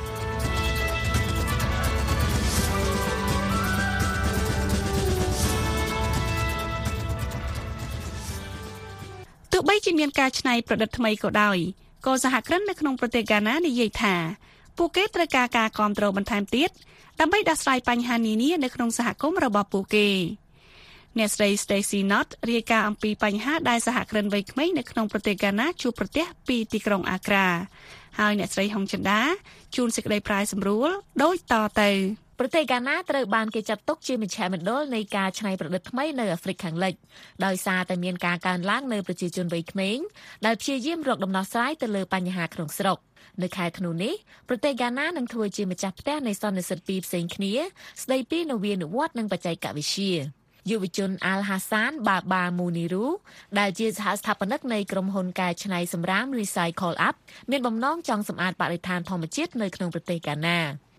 ទោះបីជាមានការច្នៃប្រឌិតថ្មីក៏ដោយក៏សហគ្រិននៅក្នុងប្រទេសហ្គាណានិយាយថាពួកគេត្រូវការការគាំទ្របន្ថែមទៀតដើម្បីដោះស្រាយបញ្ហានានានៅក្នុងសហគមន៍របស់ពួកគេអ្នកស្រី Stacy Knott រាយការណ៍អំពីបញ្ហាដែលសហគ្រិនវ័យក្មេងនៅក្នុងប្រទេសហ្គាណាជួបប្រទះពីទីក្រុងអាក្រាហើយអ្នកស្រីហុងចិន្តាជួនសេចក្តីប្រាយសម្រួលដូចតទៅប្រទេសហ្គាណាត្រូវបានគេចាត់ទុកជាមជ្ឈមណ្ឌលនៃការច្នៃប្រឌិតថ្មីនៅអាហ្វ្រិកខាងលិចដោយសារតែមានការកើនឡើងនៃប្រជាជនវ័យក្មេងដែលព្យាយាមរកដំណោះស្រាយទៅលើបញ្ហាក្នុងស្រុកនៅខែធ្នូនេះប្រទេសហ្គាណានឹងធ្វើជាម្ចាស់ផ្ទះនៃសន្និសីទពីរផ្សេងគ្នាស្ដីពីនវានុវត្តន៍និងបច្ចេកវិទ្យាយុវជន Al Hassan Baba Muniru ដែលជាសហស្ថាបនិកនៃក្រុមហ៊ុនកែច្នៃសំរាម Recycle Up មានបំណងចង់សម្អាតបរិស្ថានធម្មជាតិនៅក្នុងប្រទេសហ្គាណា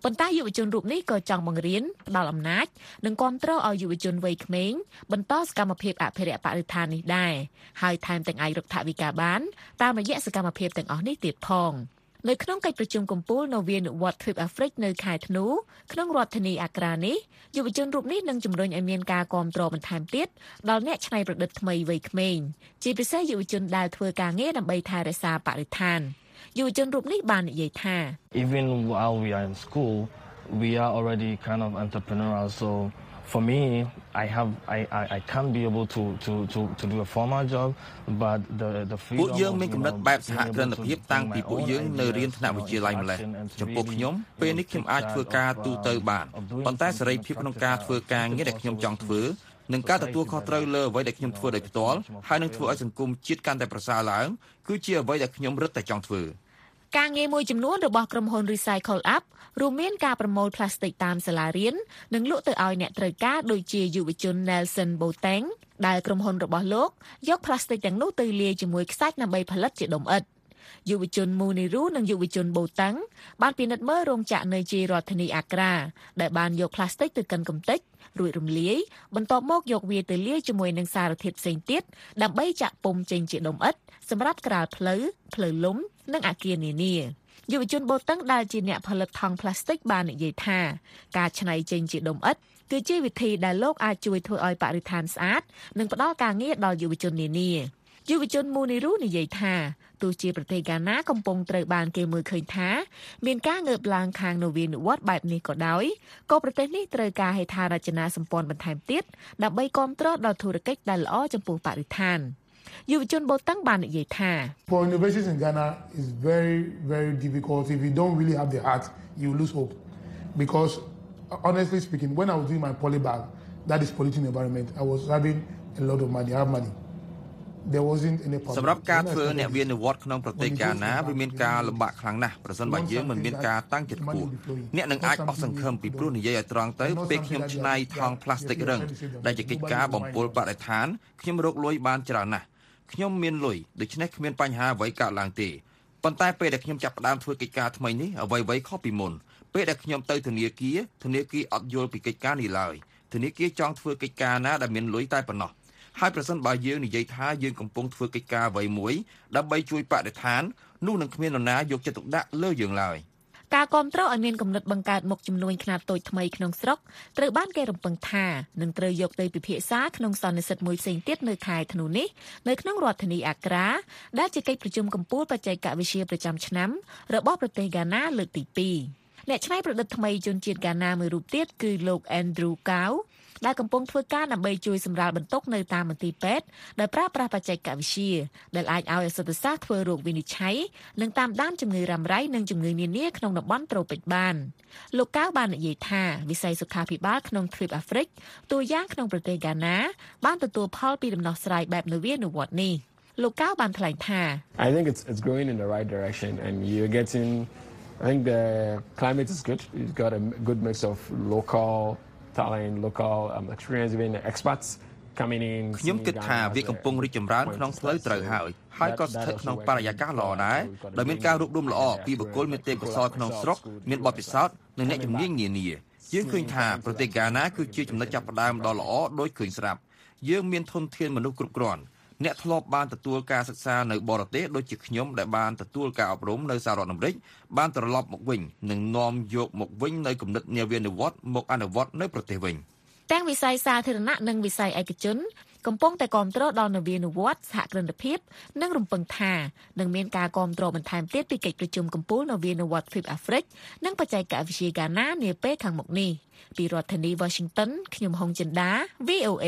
ប៉ុន្តែយុវជនរូបនេះក៏ចង់បង្រៀនផ្ដល់អំណាចនិងគាំទ្រឲ្យយុវជនវ័យក្មេងបន្តសកម្មភាពអភិរក្សបរិស្ថាននេះដែរហើយថែមទាំងអាចរកថវិកាបានតាមរយៈសកម្មភាពទាំងអស់នេះទៀតផងនៅក្នុងកិច្ចប្រជុំកំពូលនវានុវត្តន៍ទ្វីបអាហ្វ្រិកនៅខែធ្នូក្នុងរដ្ឋធានីអាក្រានេះយុវជនរូបនេះនឹងជំរុញឲ្យមានការគាំទ្របន្ថែមទៀតដល់អ្នកច្នៃប្រឌិតថ្មីវ័យក្មេងជាពិសេសយុវជនដែលធ្វើការងារដើម្បីថែរក្សាបរិស្ថានយុវជនរូបនេះបាននិយាយថា Even while we are in school we are already kind of entrepreneurial so for me I have I I I can't be able to to to to do a formal job but the the freedom ពួកយើងមានគំនិតបែបសហគ្រិនភាពតាំងពីពួកយើងនៅរៀនថ្នាក់វិទ្យាល័យម្លេះចំពោះខ្ញុំពេលនេះខ្ញុំអាចធ្វើការទូទៅបានប៉ុន្តែសេរីភាពក្នុងការធ្វើការងារដែលខ្ញុំចង់ធ្វើនិងការទទួលខុសត្រូវលើអ្វីដែលខ្ញុំធ្វើដោយផ្ទាល់ហើយនឹងធ្វើឲ្យសង្គមជាតិកាន់តែប្រសើរឡើងគឺជាអ្វីដែលខ្ញុំរឹតតែចង់ធ្វើការងារមួយចំនួនរបស់ក្រុមហ៊ុន Recycle Up រួមមានការប្រមូលផ្លាស្ទិកតាមសាលារៀននិងលក់ទៅឲ្យអ្នកត្រូវការដូចជាយុវជន Nelson Boateng ដែលក្រុមហ៊ុនរបស់លោកយកផ្លាស្ទិកទាំងនោះទៅលាយជាមួយខ្សាច់ដើម្បីផលិតជាដុំឥដ្ឋយុវជន Muniru និងយុវជន Boateng បានពិនិត្យមើលរោងចក្រនៅជារដ្ឋធានីអាក្រាដែលបានយកផ្លាស្ទិកទៅកិនកម្ទេចរួចរំលាយបន្ទាប់មកយកវាទៅលាយជាមួយនឹងសារធាតុផ្សេងទៀតដើម្បីចាក់ពុម្ពចេញជាដុំឥដ្ឋសម្រាប់ក្រាលផ្លូវផ្លូវលំនិងអគារនានាយុវជនបូតឹងដែលជាអ្នកផលិតថង់ផ្លាស្ទិកបាននិយាយថាការច្នៃចេញជាដុំឥដ្ឋគឺជាវិធីដែលលោកអាចជួយធ្វើឲ្យបរិស្ថានស្អាតនិងផ្ដល់ការងារដល់យុវជននានាយុវជន Muniru និយាយថាទោះជាប្រទេសហ្គាណាកំពុងត្រូវបានគេមើលឃើញថាមានការងើបឡើងខាងនវានុវត្តន៍បែបនេះក៏ដោយក៏ប្រទេសនេះត្រូវការហេដ្ឋារចនាសម្ព័ន្ធបន្ថែមទៀតដើម្បីគាំទ្រដល់ធុរកិច្ចដែលល្អចំពោះបរិស្ថានយុវជនបូតឹងបាននិយាយថា For innovations in Ghana is very very difficult if you don't really have the heart you lose hope because honestly speaking when I was doing my poly bag that is polluting the environment I was having a lot of money I have money there wasn't any problem សម្រាប់ការធ្វើអ្នកវិនិយោគក្នុងប្រទេសហ្គាណាវាមានការលំបាកខ្លាំងណាស់ប្រសិនបើយើងមិនមានការតាំងចិត្តខ្ពស់អ្នកនឹងអាចអស់សង្ឃឹមពីព្រោះនិយាយឲ្យត្រង់ទៅពេលខ្ញុំច្នៃថង់ផ្លាស្ទិករឹងដែលជាកិច្ចការបំពុលបរិស្ថានខ្ញុំរកលុយបានច្រើនណាស់ខ្ញុំមានលុយដូច្នេះគ្មានបញ្ហាអ្វីកើតឡើងទេប៉ុន្តែពេលដែលខ្ញុំចាប់ផ្ដើមធ្វើកិច្ចការថ្មីនេះអ្វីៗខុសពីមុនពេលដែលខ្ញុំទៅធនាគារធនាគារអត់យល់ពីកិច្ចការនេះឡើយធនាគារចង់ធ្វើកិច្ចការណាដែលមានលុយតែប៉ុណ្ណោះហើយប្រសិនបើយើងនិយាយថាយើងកំពុងធ្វើកិច្ចការអ្វីមួយដើម្បីជួយបរិស្ថាននោះនឹងគ្មាននរណាយកចិត្តទុកដាក់លើយើងឡើយការគាំទ្រឲ្យមានគំនិតបង្កើតមុខជំនួញខ្នាតតូចថ្មីក្នុងស្រុកត្រូវបានគេរំពឹងថានឹងត្រូវយកទៅពិភាក្សាក្នុងសន្និសីទមួយផ្សេងទៀតនៅខែធ្នូនេះនៅក្នុងរដ្ឋធានីអាក្រាដែលជាកិច្ចប្រជុំកំពូលបច្ចេកវិទ្យាប្រចាំឆ្នាំរបស់ប្រទេសហ្គាណាលើកទីពីរអ្នកច្នៃប្រឌិតថ្មីជនជាតិហ្គាណាមួយរូបទៀតគឺលោក Andrew Kauដែលកំពុងធ្វើការដើម្បីជួយសម្រាលបន្ទុកនៅតាមមន្ទីរពេទ្យដែលប្រើប្រាស់បច្ចេកវិទ្យាដែលអាចឲ្យឱសថសាស្ត្រធ្វើរោគវិនិច្ឆ័យនិងតាមដានជំងឺរ៉ាំរ៉ៃនិងជំងឺនានាក្នុងតំបន់ត្រូពិចបានលោកកៅបាននិយាយថាវិស័យសុខាភិបាលក្នុងទ្វីបអាហ្វ្រិកតួយ៉ាងក្នុងប្រទេសហ្គាណាបានទទួលផលពីដំណោះស្រាយបែបនវានុវត្តន៍នេះលោកកៅបានថ្លែងថា I think it's it's going in the right direction and you're getting I think the climate is good you've got a good mix of local talent local um, experience even experts coming in ខ្ញុំគិតថាវាកំពុងរីកចម្រើនក្នុងផ្លូវត្រូវហើយហើយក៏ស្ថិតក្នុងបរិយាកាសល្អដែរដោយមានការរួបរวมល្អពីបុគ្គលមានទេពកោសល្យក្នុងស្រុកមានបទពិសោធន៍និងអ្នកជំនាញនានាយើងឃើញថាប្រទេសហ្គាណាគឺជាចំណុចចាប់ផ្ដើមដ៏ល្អដូចឃើញស្រាប់យើងមានធនធានមនុស្សគ្រប់គ្រាន់អ្នកធ្លាប់បានទទួលការសិក្សានៅបរទេសដូចជាខ្ញុំដែលបានទទួលការអប់រំនៅសហរដ្ឋអាមេរិកបានត្រឡប់មកវិញនិងនាំយកមកវិញនៅគំនិតនវានុវត្តន៍មកអនុវត្តនៅប្រទេសវិញទាំងវិស័យសាធារណៈនិងវិស័យឯកជនកំពុងតែគាំទ្រដល់នវានុវត្តន៍សហគ្រិនភាពនិងរំពឹងថានឹងមានការគាំទ្របន្ថែមទៀតពីកិច្ចប្រជុំកំពូលនវានុវត្តន៍ទ្វីបអាហ្វ្រិកនិងបច្ចេកវិទ្យាហ្គាណានាពេលខាងមុខនេះពីរដ្ឋធានី Washington ខ្ញុំហុងចិន្តា វី អូ เอ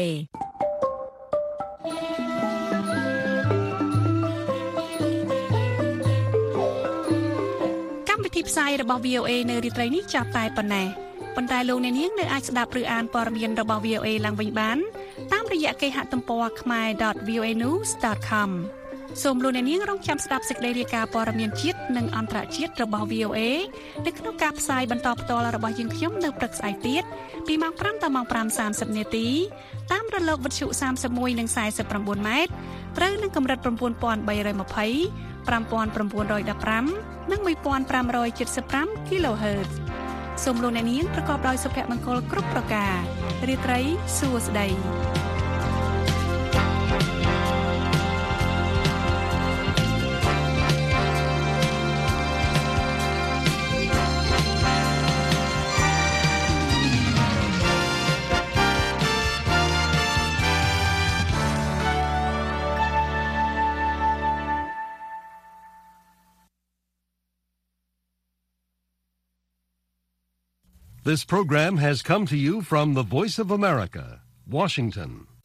វិធីផ្សាយរបស់ វី អូ เอ នៅរាត្រីនេះចាប់តែប៉ុណ្ណេះប៉ុន្តែលោកអ្នកនាងនៅអាចស្ដាប់ឬអានព័ត៌មានរបស់ វី អូ เอ ឡើងវិញបានតាមរយៈគេហទំព័រ ខមែរ ដត វី អូ เอ ニューส ដត com សូមលោកអ្នកនាងរងចាំស្ដាប់សេចក្តីរាយការណ៍ព័ត៌មានជាតិនិងអន្តរជាតិរបស់ វី អូ เอ នៅក្នុងការផ្សាយបន្តផ្ទាល់របស់យើងខ្ញុំនៅព្រឹកស្អែកទៀតពីម៉ោងប្រាំដល់ម៉ោងប្រាំសាមសិបនាទីតាមរលកវិទ្យុសាមសិបមួយនិងសាយសិបប្រាំបួនម៉ែត្រត្រូវនឹងកម្រិត ៩,៣២០ ប្រាំពាន់ប្រាំរយដប់ប្រាំ និង ១,៥៧៥ គីឡូហឺតសូមលោកអ្នកនាងប្រកបដោយសុភមង្គលគ្រប់ប្រការរាត្រីសួស្តី This program has come to you from the Voice of America, Washington.